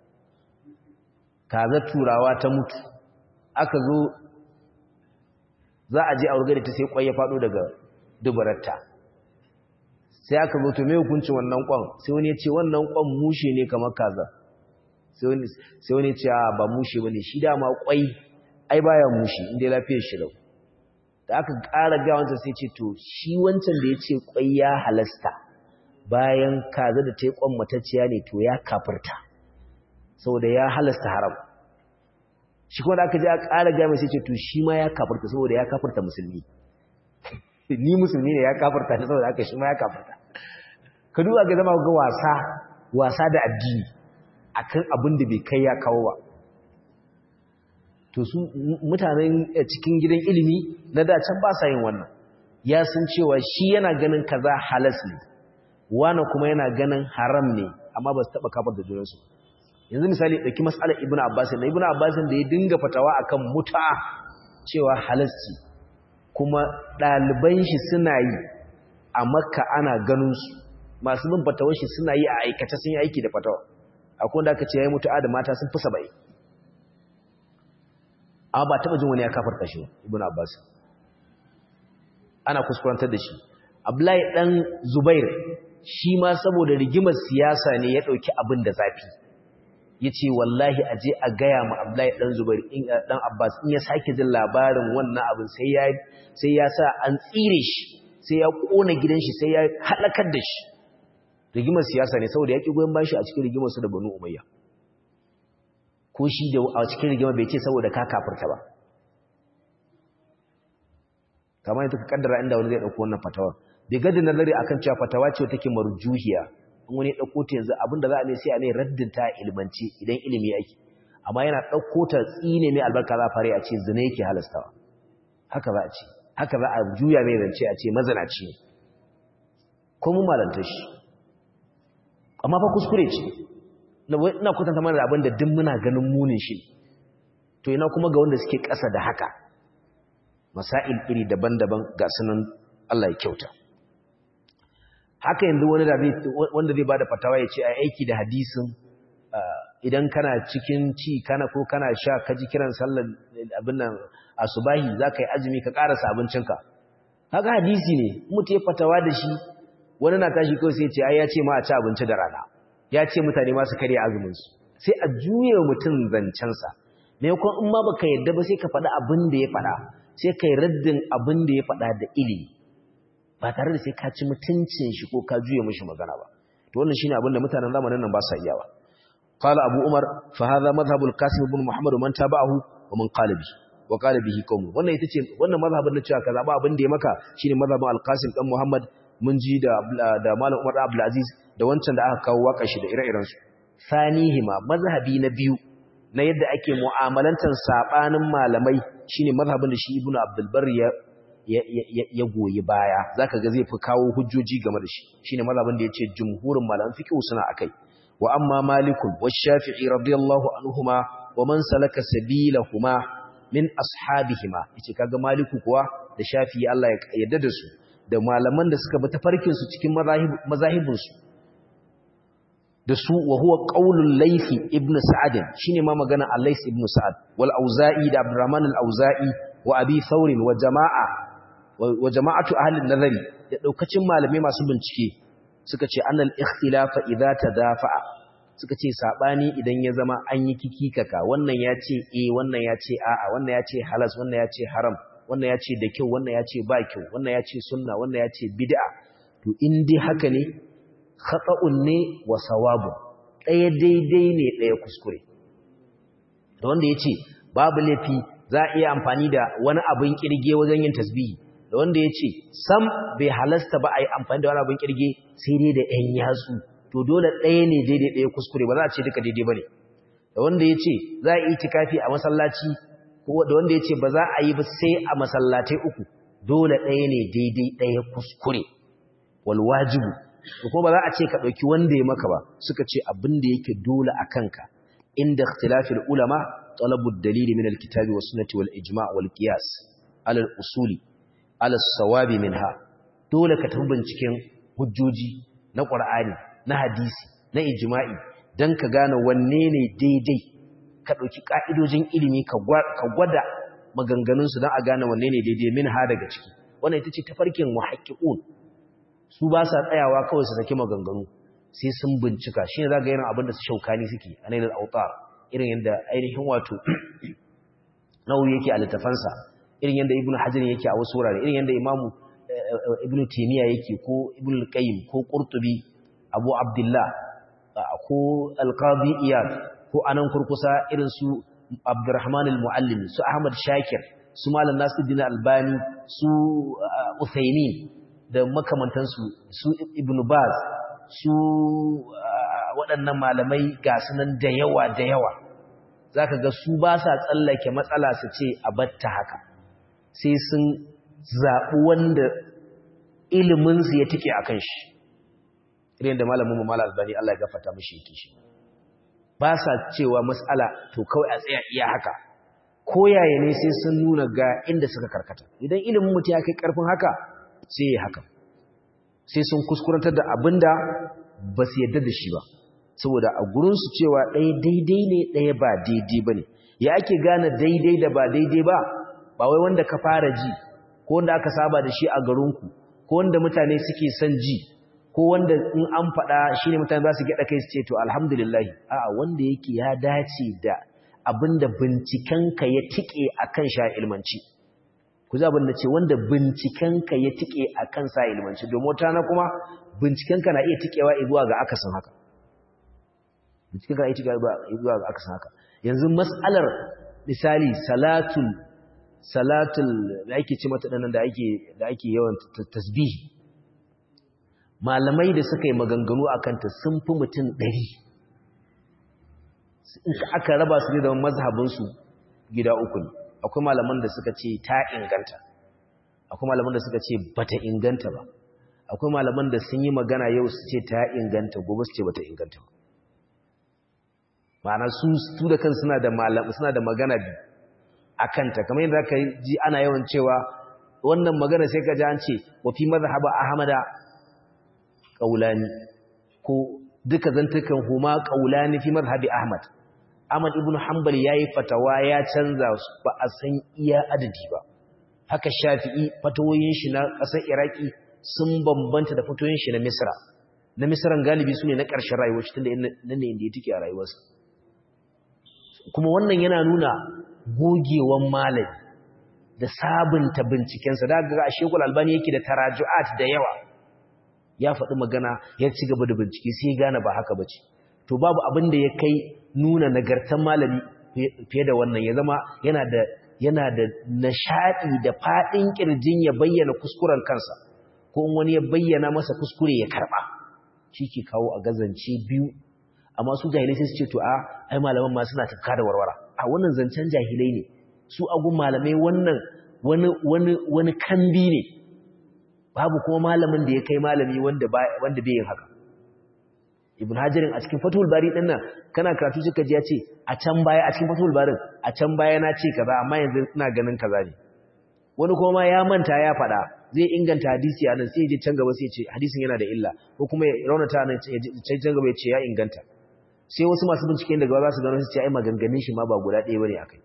kaza turawa ta mutu aka zo za a je a wurgare ta sai kwai ya fado daga dubararta sai aka zo to me hukuncin wannan kwan sai wani ya ce wannan kwan mushe ne kamar kaza sai wani sai wani ya ce a ba mushe bane shi dama kwai ai baya mushe inda lafiyar shi lau da aka ƙara ga wancan sai ce to shi wancan da ya ce kwai ya halasta bayan kaza da ta yi kwan matacciya ne to ya kafirta saboda ya halasta haram shi kuma da aka ji a ƙara ga mai sai ce to shi ma ya kafirta saboda ya kafirta musulmi ni musulmi ne ya kafirta ta saboda aka shi ma ya kafirta ka duba ga zama ga wasa wasa da addini akan abin da bai kai ya kawo ba to su mutanen cikin gidan ilimi na da can ba sa yin wannan ya san cewa shi yana ganin kaza halas ne wani kuma yana ganin haram ne amma ba su taba kafar da junansu yanzu misali dauki mas'alar ibnu abbas ne ibnu abbas da ya dinga fatawa akan muta cewa halas ce kuma ɗaliban shi suna yi a makka ana ganin su masu bin fatawar shi suna yi a aikace sun yi aiki da fatawa akwai wanda aka ce yayi mutu'a da mata sun fi saba'in amma ba taba jin wani ya kafarta shi ibn abbas ana kuskurantar da shi abdullahi dan zubair shi ma saboda rigimar siyasa ne ya dauki abin da zafi yace wallahi aje a gaya ma abdullahi dan zubair in dan abbas in ya sake jin labarin wannan abin sai ya sai ya sa an tsire shi sai ya kona gidan shi sai ya halakar da shi rigimar siyasa ne saboda yaki goyen bashi a cikin rigimar su da banu umayya ko shi da a cikin rigima bai ce saboda ka kafirta ba kamar yadda ka kaddara inda wani zai dauko wannan fatawa bai gadi nazari akan cewa fatawa ce take marjuhiya in wani ya dauko ta yanzu abinda za a ne sai a ne raddin ta ilmanci idan ilimi yake amma yana dauko ta tsine mai albarka za fare a ce zina yake halastawa haka za a ce haka za a juya mai zance a ce mazanaci ne ko mun malanta shi amma fa kuskure ce ina kwatanta mana da abin da duk muna ganin munin shi to ina kuma ga wanda suke ƙasa da haka masail iri daban-daban ga sunan Allah ya kyauta haka yanzu wani da wanda zai bada fatawa ya ce ai aiki da hadisin idan kana cikin ci kana ko kana sha ka ji kiran sallar abin nan asubahi zaka yi azumi ka karasa abincinka haka hadisi ne mutum ya fatawa da shi wani na tashi kawai sai ya ce ai ya ce ma a ci abinci da rana ya ce mutane ma su karya azuminsu sai a juye mutum zancensa maimakon in ma baka yadda ba sai ka faɗi abin da ya faɗa sai ka yi raddin abin da ya faɗa da ilimi ba tare da sai ka ci mutuncin shi ko ka juye mishi magana ba to wannan shine abin da mutanen zamanin nan ba sa iyawa qala abu umar fa hadha madhhabul qasim ibn muhammad man tabahu wa man qala bi wa qala bihi qawm wannan ita ce wannan mazhabin na cewa kaza ba abin da ya maka shine mazhabin al-qasim dan muhammad mun ji da da malam umar abdul aziz da wancan da aka kawo waka shi da ire-irensu sanihima mazhabi na biyu na yadda ake mu'amalantar sabanin malamai shine mazhabin da shi ibnu abdul bar ya ya goyi baya zaka ga zai fi kawo hujjoji game da shi shine mazhabin da yace jumhurin malaman fiqh suna akai wa amma malikun wash-shafi'i radiyallahu anhuma wa man salaka sabilahuma min ashabihima yace kaga maliku kuwa da shafi'i Allah ya yarda da su da malaman da suka bi tafarkin su cikin mazahibin su da su wa huwa qaulul laythi ibn sa'ad shine ma magana al-lays ibn sa'ad wal auza'i da abdurrahman al-auza'i wa abi thawr wa jama'a wa jama'atu ahli an-nazari da daukacin malamai masu bincike suka ce annal ikhtilafa idza tadafa'a suka ce sabani idan ya zama an yi kikikaka wannan ya ce eh wannan ya ce a'a wannan ya ce halas wannan ya ce haram wannan ya ce da kyau wannan ya ce ba kyau wannan ya ce sunna wannan ya ce bid'a to in dai haka ne khata'un ne wa sawabu ɗaya daidai ne ɗaya kuskure da wanda ya ce babu laifi za a iya amfani da wani abin kirge wajen yin tasbihi da da wanda ya ce sam bai halasta ba a yi amfani da wani abin kirge sai dai da ‘yan yatsu to dole ɗaya ne daidai ɗaya kuskure ba za a ce duka daidai ba ne da wanda ya ce za a yi itikafi a masallaci ko da wanda ya ce ba za a yi ba sai a masallatai uku dole ɗaya ne daidai ɗaya kuskure wal wajibu to kuma ba za a ce ka ɗauki wanda ya maka ba suka ce abin da yake dole a kanka inda ikhtilafil ulama talabud dalili min alkitabi was sunnati wal ijma' wal qiyas ala al usuli ala sawabi minha dole ka tafi binciken hujjoji na Qur'ani na hadisi na ijma'i dan ka gane wanne ne daidai ka dauki ka'idojin ilimi ka gwada maganganun su dan a gane wanne ne daidai minha daga ciki wannan ita ce tafarkin muhaqqiqun su ba sa tsayawa kawai su saki maganganu sai sun bincika shine zaka yana abin da su shaukani suke a nailal autar irin yanda ainihin wato nawawi yake a littafansa irin yanda ibnu hajar yake a wasu wurare irin yanda imamu ibnu taymiya yake ko ibnu al-qayyim ko qurtubi abu abdullah ko al-qadi iyad ko anan kurkusa irin su abdurrahman al-muallim su ahmad shakir su malam nasiruddin albani su uthaymin da makamantansu su ibnu baz su waɗannan malamai ga sunan da yawa da yawa zaka ga su ba sa tsallake matsala su ce a batta haka sai sun zaɓi wanda iliminsu ya tike a kan shi irin da malamin mu malam albani Allah ya gafarta mishi yake shi ba sa cewa matsala to kawai a tsaya iya haka ko yaya ne sai sun nuna ga inda suka karkata idan ilimin mutum ya kai karfin haka sai ya haka sai sun kuskurantar da abinda ba su yadda da shi ba saboda a gurinsu cewa ɗaya daidai ne ɗaya ba daidai ba ne ya ake gane daidai da ba daidai ba ba wai wanda ka fara ji ko wanda aka saba da shi a garinku ko wanda mutane suke son ji ko wanda in an faɗa shi ne mutane za su gyaɗa kai su ce to alhamdulillahi a'a wanda yake ya dace da abinda bincikenka ya tike a kan sha ilmanci ku za abinda ce wanda bincikenka ya tike a kan sa ilmanci domin wata na kuma bincikenka na iya tikewa zuwa ga akasin haka bincikenka na iya tikewa zuwa ga akasin haka yanzu mas'alar misali salatul salatul da ake ce mata ɗanan da ake da ake yawan tasbihi malamai da suka yi maganganu a kanta sun fi mutum ɗari in aka raba su ne da mazhabinsu gida uku ne akwai malaman da suka ce ta inganta akwai malaman da suka ce bata inganta ba akwai malaman da sun yi magana yau su ce ta inganta gobe su ce bata inganta ba ma'ana su su da kan suna da malam suna da magana biyu akanta kamar yadda aka ji ana yawan cewa wannan magana sai ka ji an ce wa fi mazhaba ahmada qaulani ko duka zantukan huma qaulani fi mazhabi ahmad ahmad ibn hanbali yayi fatawa ya canza ba a san iya adadi ba haka shafi'i fatawoyin shi na ƙasar iraki sun bambanta da fatawoyin shi na misra na misran galibi sune na ƙarshen rayuwar shi tunda nan ne inda ya tike a rayuwarsa kuma wannan yana nuna gogewan malami da sabunta bincikensa da ga Sheikhul Albani yake da taraju'at da yawa ya faɗi magana ya ci gaba da bincike sai gane ba haka bace to babu abin da ya kai nuna nagartan malami fiye da wannan ya zama yana da yana da nishadi da fadin kirjin ya bayyana kuskuren kansa ko in wani ya bayyana masa kuskure ya karba ke kawo a gazance biyu amma su jahilai sai su ce to a ai malaman ma suna tafka da warwara a wannan zancen jahilai ne su agun malamai wannan wani wani wani kambi ne babu kuma malamin da ya kai malami wanda wanda bai yin haka ibn hajarin a cikin fatul bari din nan kana karatu suka ji ya ce a can baya a cikin fatul barin a can baya na ce kaza amma yanzu ina ganin kaza ne wani kuma ya manta ya faɗa zai inganta hadisi a nan sai ya je can gaba sai ya ce hadisin yana da illa ko kuma ya raunata nan can can gaba ya ce ya inganta sai wasu masu binciken daga za su gano su ce ai maganganun shi ma ba guda ɗaya bane akai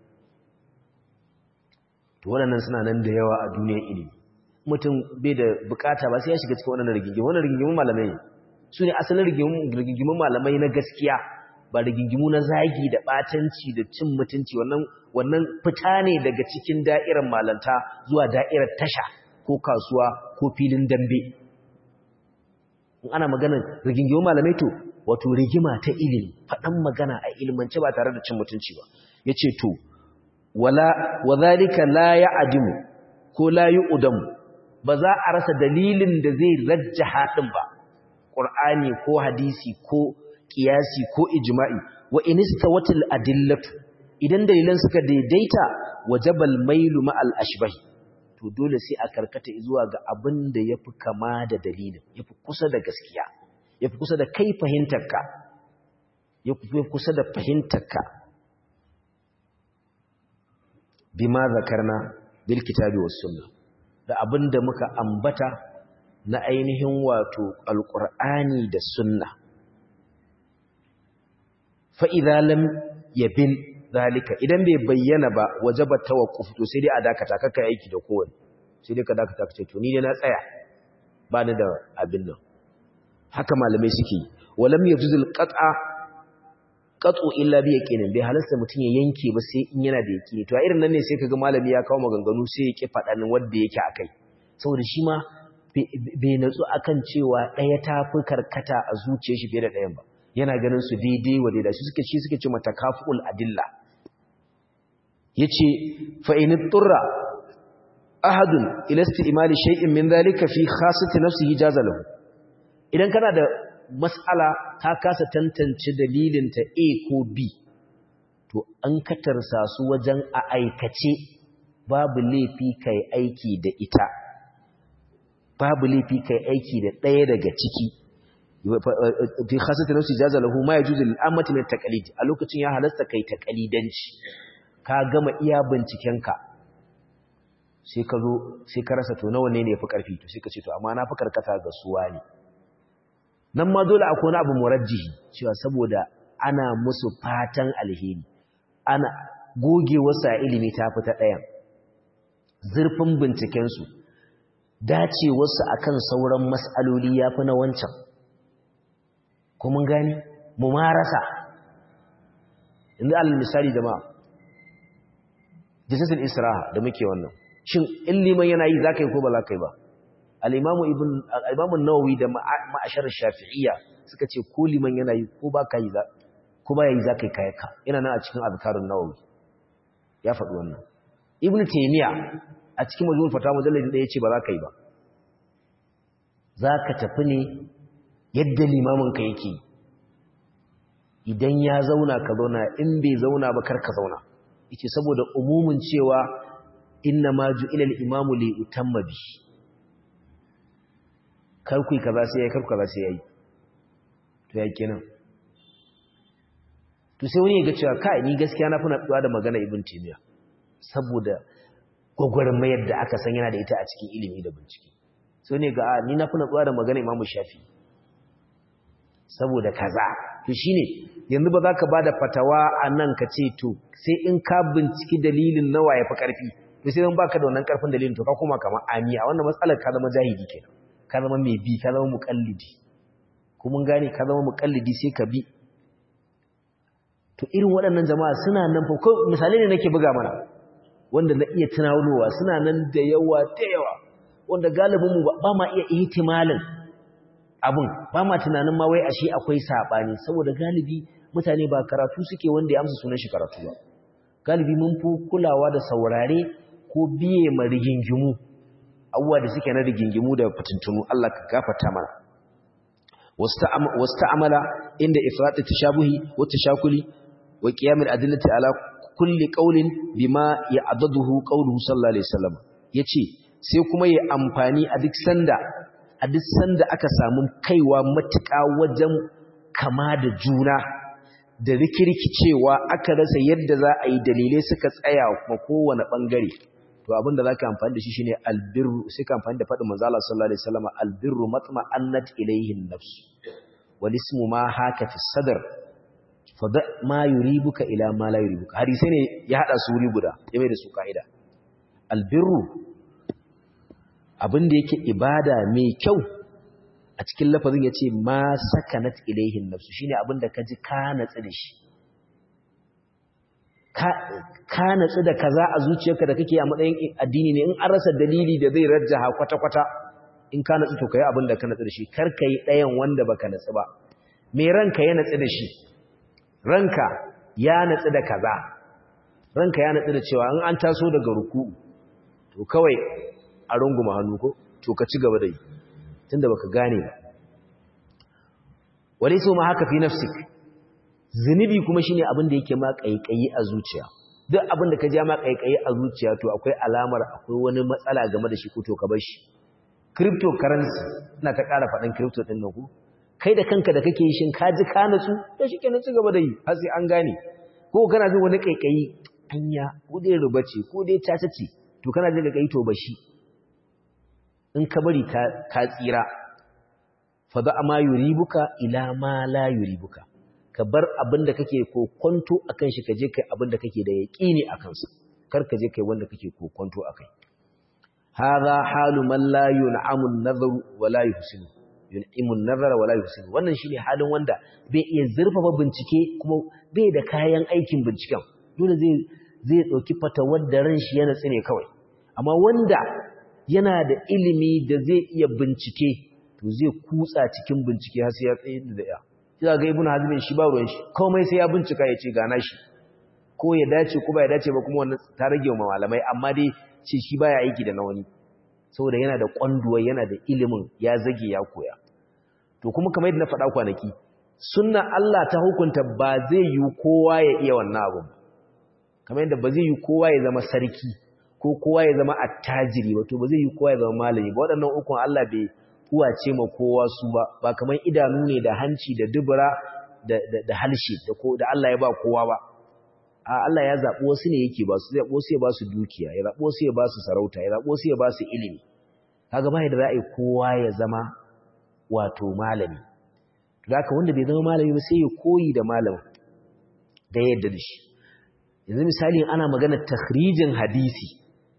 to waɗannan suna nan da yawa a duniyar ilimi mutum bai da bukata ba sai ya shiga cikin waɗannan rigingimu wannan rigingimun malamai ne su ne asalin rigingimun malamai na gaskiya ba rigingimu na zagi da ɓatanci da cin mutunci wannan wannan fita ne daga cikin da'irar malanta zuwa da'irar tasha ko kasuwa ko filin dambe in ana maganar rigingimun malamai to wato rigima ta ilimi faɗan magana a ilimance ba tare da cin mutunci ba yace to wala wadhalika la ya'dimu ko la yu'damu ba za a rasa dalilin da zai rajjaha din ba Qur'ani ko hadisi ko qiyasi ko ijma'i wa inistawatil adillatu idan dalilan suka daidaita wajabal mailu ma'al ashbah to dole sai a karkata zuwa ga abin da yafi kama da dalilin yafi kusa da gaskiya yafi kusa da kai fahimtarka yafi kusa da fahimtarka bima zakarna bil kitabi was sunnah da abin da muka ambata na ainihin wato alqur'ani da sunna fa idza lam yabin zalika idan bai bayyana ba wajaba tawakkuf to sai dai a dakata kaka aiki da kowanne sai dai ka dakata ka ce to ni ne na tsaya ba ni da abin nan haka malamai suke walam yajuzul qat'a qat'u illa bi yaqinin bai halasta mutun ya yanke ba sai in yana da yaqini to a irin nan ne sai kaga malami ya kawo maganganu sai ya ki fadanin wanda yake akai saboda shi ma bai natsu akan cewa daya tafi karkata a zuciyar shi fiye da dayan ba yana ganin su daidai wa daidai shi suke shi suke ce mata kaful adilla yace fa in turra ahadun ila istimali shay'in min dhalika fi khassati nafsihi jazalahu idan kana da mas'ala ka kasa tantance dalilin ta A ko B to an katarsa su wajen a aikace babu laifi kai aiki da ita babu laifi kai aiki da ɗaya daga ciki fi khassati nafsi jazalahu ma yajuzu lil ammati min taqlid a lokacin ya halasta kai taqlidanci ka gama iya bincikenka sai ka zo sai ka rasa to nawa ne ne yafi karfi to sai ka ce to amma na fi karkata ga suwa ne nan ma dole akwai wani abu murajjihi cewa saboda ana musu fatan alheri ana goge wasa ilimi ta fita ɗayan zurfin binciken su dace wasu akan sauran mas'aloli yafi na wancan ko mun gani mumarasa inda alal misali jama'a jisatul israha da muke wannan shin in liman yana yi zakai ko ba zakai ba al-imamu ibn al-imamu an-nawawi da ma'ashar shafi'iyya suka ce ko liman yana yi ko ba kai za ko ba yayi zakai kayaka ina nan a cikin azkarun nawawi ya faɗi wannan ibn taymiya a cikin majmu'ul fatawa mujallad da yace ba za ka yi ba zaka tafi ne yadda limaminka yake idan ya zauna ka zauna in bai zauna ba kar ka zauna yace saboda umumin cewa inna ma ju'ila al-imamu li utamma bi kar ku kaza sai yayi kar ku kaza sai yayi to ya kenan to sai wani ya ga cewa kai ni gaskiya na funa tsuwa da magana ibn taymiya saboda gwagwarmayar da aka san yana da ita a cikin ilimi da bincike sai ne ga ni na funa tsuwa da magana imamu shafi'i saboda kaza to shine yanzu ba za ka bada fatawa a nan ka ce to sai in ka binciki dalilin nawa ya fi karfi to sai in baka da wannan karfin dalilin to ka koma kamar amiya wannan matsalar ka zama jahili kenan ka zama mai bi ka zama muqallidi ko mun gane ka zama muqallidi sai ka bi to irin waɗannan jama'a suna nan fa ko misali ne nake buga mana wanda na iya tunawowa suna nan da yawa da yawa wanda galibin mu ba ma iya ihtimalin abun ba ma tunanin ma wai ashe akwai sabani saboda galibi mutane ba karatu suke wanda ya amsa sunan shi karatu ba galibi mun fi kulawa da saurare ko biye ma rigingimu abuwa da suke na rigingimu da fitintunu Allah ka gafarta mana wasta'amala inda ifrat tashabuhi wa tashakuli wa qiyam al-adillati ala kulli qawlin bima ya'daduhu qawluhu sallallahu alaihi wasallam yace sai kuma yayi amfani a duk sanda a duk sanda aka samu kaiwa matuƙa wajen kama da juna da rikirkicewa aka rasa yadda za a yi dalilai suka tsaya kuma kowane ɓangare to abin da za ka amfani da shi shine albirru sai ka amfani da faɗin manzo Allah sallallahu alaihi wasallam albirru matma'annat ilayhi an-nafs wal ismu ma haka fi sadr fa da ma yuribuka ila ma la yuribuka hadisi ne ya hada su wuri guda ya mai da su kaida albirru abin da yake ibada mai kyau a cikin lafazin yace ma sakanat ilayhi an-nafs shine abin da kaji ka natsu da shi ka ka natsu da kaza a zuciyarka da kake a matsayin addini ne in an rasa dalili da zai rajjaha kwata-kwata in ka natsu to kai abin da ka natsu da shi kar kai dayan wanda baka natsu ba me ranka ya natsu da shi ranka ya natsu da kaza ranka ya natsu da cewa in an taso daga ruku to kawai a runguma hannu ko to ka ci gaba da yi tunda baka gane ba walaysa ma haka fi nafsik zunubi kuma shine abin da yake ma kaikayi a zuciya duk abin da ka ja ma kaikayi a zuciya to akwai alamar akwai wani matsala game da shi ko to ka bar shi cryptocurrency ina ta ƙara faɗin crypto din nan ku kai da kanka da kake yi shin ka ji ka natsu to shi kenan ci gaba da yi har sai an gane ko kana jin wani kaikayi anya ko dai ruba ce ko dai tata ce to kana jin kaikayi to bashi in ka bari ka ka tsira fa da ma yuribuka ila ma la yuribuka ka bar abin da kake kokonto akan shi ka je kai abin da kake da yaqini akan sa kar ka je kai wanda kake kokonto akai hadha halu man la yun'amu an-nadharu wa la yuhsinu yun'imu an-nadhara wa la yuhsinu wannan shine halin wanda bai iya zurfafa bincike kuma bai da kayan aikin binciken dole zai zai dauki fatawar da ran shi yana tsine kawai amma wanda yana da ilimi da zai iya bincike to zai kutsa cikin bincike har sai ya tsaye da ya kira ga ibnu hazmin shi ba ruwan shi komai sai ya bincika ya ce ga nashi ko ya dace ko ba ya dace ba kuma wannan ta rage wa malamai amma dai ce shi baya aiki da na wani saboda yana da kwanduwa yana da ilimin ya zage ya koya to kuma kamar yadda na faɗa kwanaki sunna Allah ta hukunta ba zai yi kowa ya iya wannan abu kamar yadda ba zai yi kowa ya zama sarki ko kowa ya zama attajiri ba to ba zai yi kowa ya zama malami ba waɗannan ukun Allah bai uwace ma kowa su ba ba kamar idanu ne da hanci da dubura da da, da halshi da ko da Allah ya ba kowa ba a Allah ya zabi wasu ne yake ba su zabi wasu ya ba su dukiya ya zabi wasu ya ba su sarauta ya zabi wasu ya ba su ilimi kaga bai da ra'ayi kowa ya zama wato malami to haka wanda bai zama malami ba sai ya koyi da malamin da yadda da shi yanzu misali ana magana takhrijin hadisi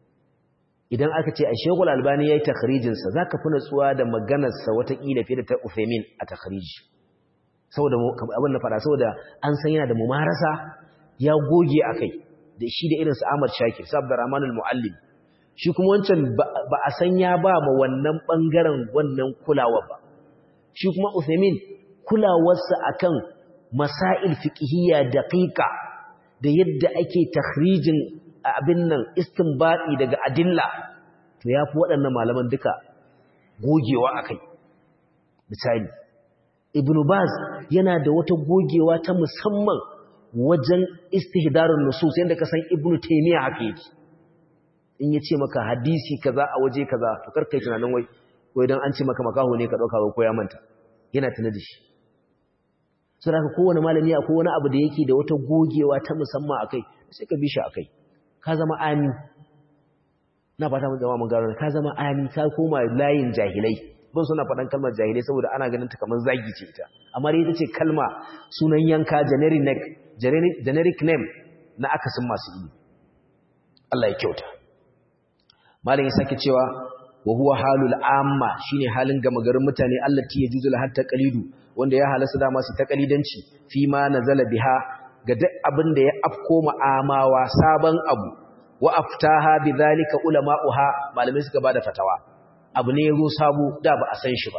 idan aka ce a Sheikhul Albani yayi takhrijin sa zaka fi natsuwa da maganar sa wata kila fiye da ta Uthaymeen a takhriji saboda abin na fada saboda an san yana da mumarasa ya goge akai da shi da irin su Ahmad Shakir su Abdurrahman al-Muallim shi kuma wancan ba a san ya ba ma wannan bangaren wannan kulawa ba shi kuma Uthaymeen kulawarsa akan masail fiqhiyya daqiqa da yadda ake takhrijin abin nan istinbati daga adilla to yafi waɗannan malaman duka gogewa akai misali Ibn Baz yana da wata gogewa ta musamman wajen istihdarun nusus yanda ka san Ibn Taymiyyah haka yake in yace maka hadisi kaza a waje kaza to karkai tunanin wai wai dan an ce maka makaho ne ka dauka ko ya manta yana tuna da shi saboda kowane malami akwai wani abu da yake da wata gogewa ta musamman akai sai ka bi shi akai ka zama ami na fata mun zama mun gano ka zama ami ka koma layin jahilai ban suna faɗan kalmar jahilai saboda ana ganin ta kamar zagi ce ita amma dai ita ce kalma sunan yanka generic generic name na akasin masu ilimi Allah ya kyauta malam ya sake cewa wa huwa halul amma shine halin gama garin mutane allati yajuzu la hatta qalidu wanda ya halasta da masu taqalidanci fi ma nazala biha ga duk abin da ya afko ma'amawa sabon abu wa aftaha bidhalika ulama'uha malamai suka bada fatawa abu ne yazo sabo da ba a san shi ba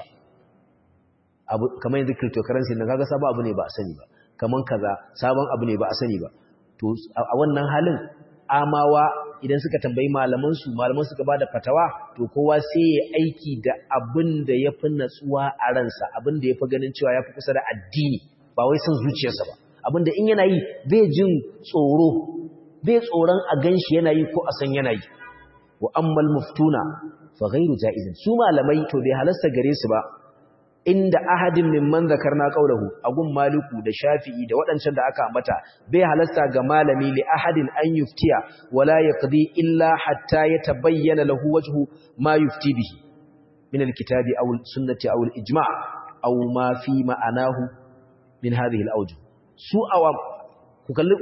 abu kamar yanzu cryptocurrency nan kaga sabo abu ne ba a sani ba kaman kaza sabon abu ne ba a sani ba to a wannan halin amawa idan suka tambayi malaman su malaman suka bada fatawa to kowa sai ya aiki da abin da yafi natsuwa a ransa abin da yafi ganin cewa yafi kusa da addini ba wai son zuciyarsa ba abinda in yana yi bai jin tsoro bai tsoron a ganshi yana yi ko a san yana yi wa ammal muftuna fa ghairu jaizin su malamai to bai halasta gare su ba inda ahadin mimman zakarna qaulahu agun maliku da shafi'i da wadancan da aka ambata bai halasta ga malami li ahadin an yuftiya wala yaqdi illa hatta yatabayyana lahu wajhu ma yufti bihi min alkitabi aw sunnati aw alijma' aw ma fi ma'anahu min hadhihi alawjuh su awam ku kalli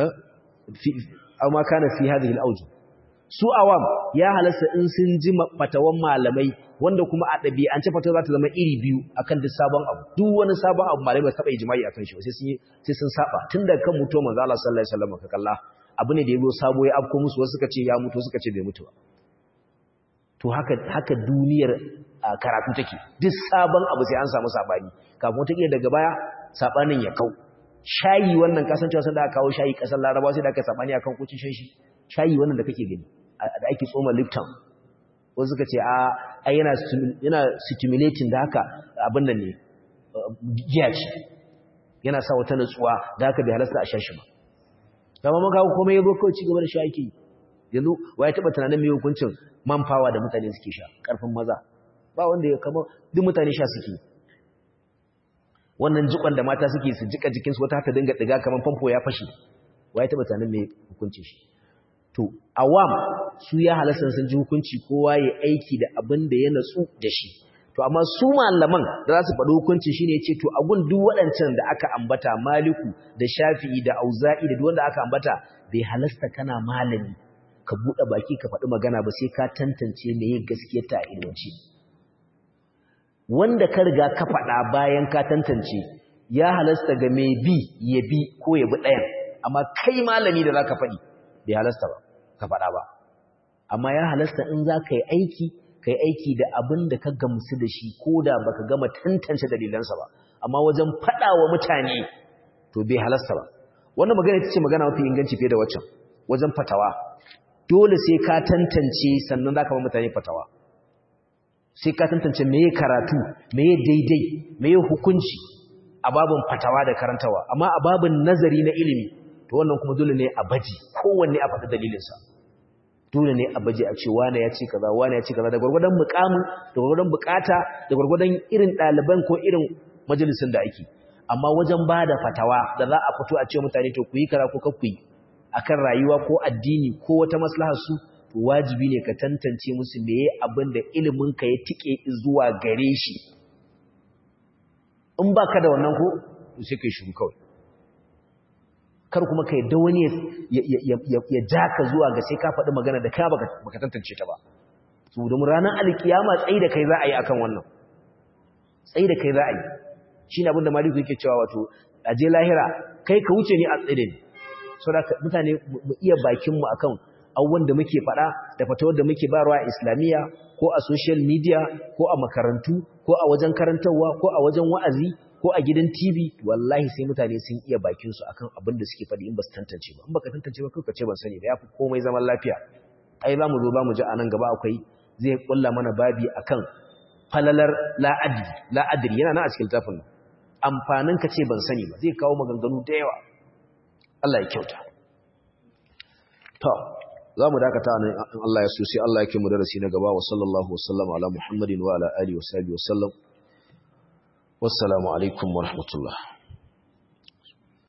aw ma kana fi hadhihi alawjuh su awam ya halasta in sun ji fatawan malamai wanda kuma a ɗabi'ance fatawa za ta zama iri biyu akan duk sabon abu duk wani sabon abu malamai ba taɓa ijma'i akan shi sai sun sai sun saba tun daga kan mutuwar manzo Allah sallallahu alaihi wasallam ka kalla abu ne da yazo sabo ya afko musu wasu suka ce ya mutu suka ce bai mutu ba to haka haka duniyar karatu take duk sabon abu sai an samu sabani kafin wata kila daga baya sabanin ya kau shayi wannan kasancewa sai da aka kawo shayi kasar Laraba sai da aka sabani akan kucin shan shi shayi wannan da kake gani da ake tsoma Lipton wasu suka ce a ai yana yana stimulating da haka abin nan ne giya ce yana sa wata nutsuwa da haka bai halasta a sha shi ba dama mun ga komai yabo kawai ci gaba da sha yake yanzu waye taba tunanin me hukuncin man power da mutane suke sha karfin maza ba wanda ya kama duk mutane sha suke wannan jikon da mata suke su jika jikin su wata ta dinga diga kaman famfo ya fashi waye taba tunanin me hukuncin shi to awam su ya halasta sun ji hukunci kowa ya aiki da abin da ya natsu da shi to amma su malaman da za su faɗi hukunci shine yace to agun duk waɗancan da aka ambata Maliku da Shafi'i da Auza'i da duk wanda aka ambata bai halasta kana malami ka bude baki ka faɗi magana ba sai ka tantance meye gaskiyar ta ilminci wanda ka riga ka faɗa bayan ka tantance ya halasta ga mai bi ya bi ko ya bi ɗayan amma kai malami da zaka faɗi bai halasta ba ka faɗa ba amma ya halasta in za ka yi aiki kai aiki da abin da ka gamsu da shi ko da baka gama tantance dalilansa ba amma wajen faɗa wa mutane to bai halasta ba wannan magana ita ce magana mafi inganci fiye da waccan wajen fatawa dole sai ka tantance sannan zaka ba mutane fatawa sai ka tantance meye karatu meye daidai meye hukunci a babin fatawa da karantawa amma a babin nazari na ilimi to wannan kuma dole ne a baji kowanne a faɗi dalilinsa dole ne a baje a ce wane ya ce kaza wane ya ce kaza da gwargwadon mukamin da gwargwadon bukata da gwargwadon irin ɗaliban ko irin majalisun da ake amma wajen ba da fatawa da za a fito a ce mutane to ku yi kara ko kakku yi akan rayuwa ko addini ko wata maslahar su to wajibi ne ka tantance musu meye abin da ilimin ka ya tike zuwa gare shi in baka da wannan ko to sai kai shiru kawai kar kuma ka yadda wani ya ja ka zuwa ga sai ka faɗi magana da ka baka tantance ta ba so domin ranar alkiyama tsayi da kai za a yi akan wannan tsayi da kai za a yi shine abin da Maliku yake cewa wato aje lahira kai ka wuce ni a tsaye da ni saboda mutane mu iya bakin mu akan abubuwan da muke faɗa da fatawar da muke bayarwa a islamiyya ko a social media ko a makarantu ko a wajen karantarwa ko a wajen wa'azi ko a gidan T V wallahi sai mutane sun iya bakin su akan abin da suke faɗi in ba su tantance ba in baka tantance ba kai ka ce ban sani ba yafi komai zaman lafiya ai zamu zo zamu ji anan gaba akwai zai kulla mana babi akan falalar la'adri la'adri yana nan a cikin tafin nan amfanin ka ce ban sani ba zai kawo maganganu da yawa Allah ya kyauta to zamu dakata nan in Allah ya so sai Allah ya kimu darasi na gaba wa sallallahu wasallama ala muhammadin wa ala alihi wa sahbihi wa sallam wassalamu alaikum wa rahmatullah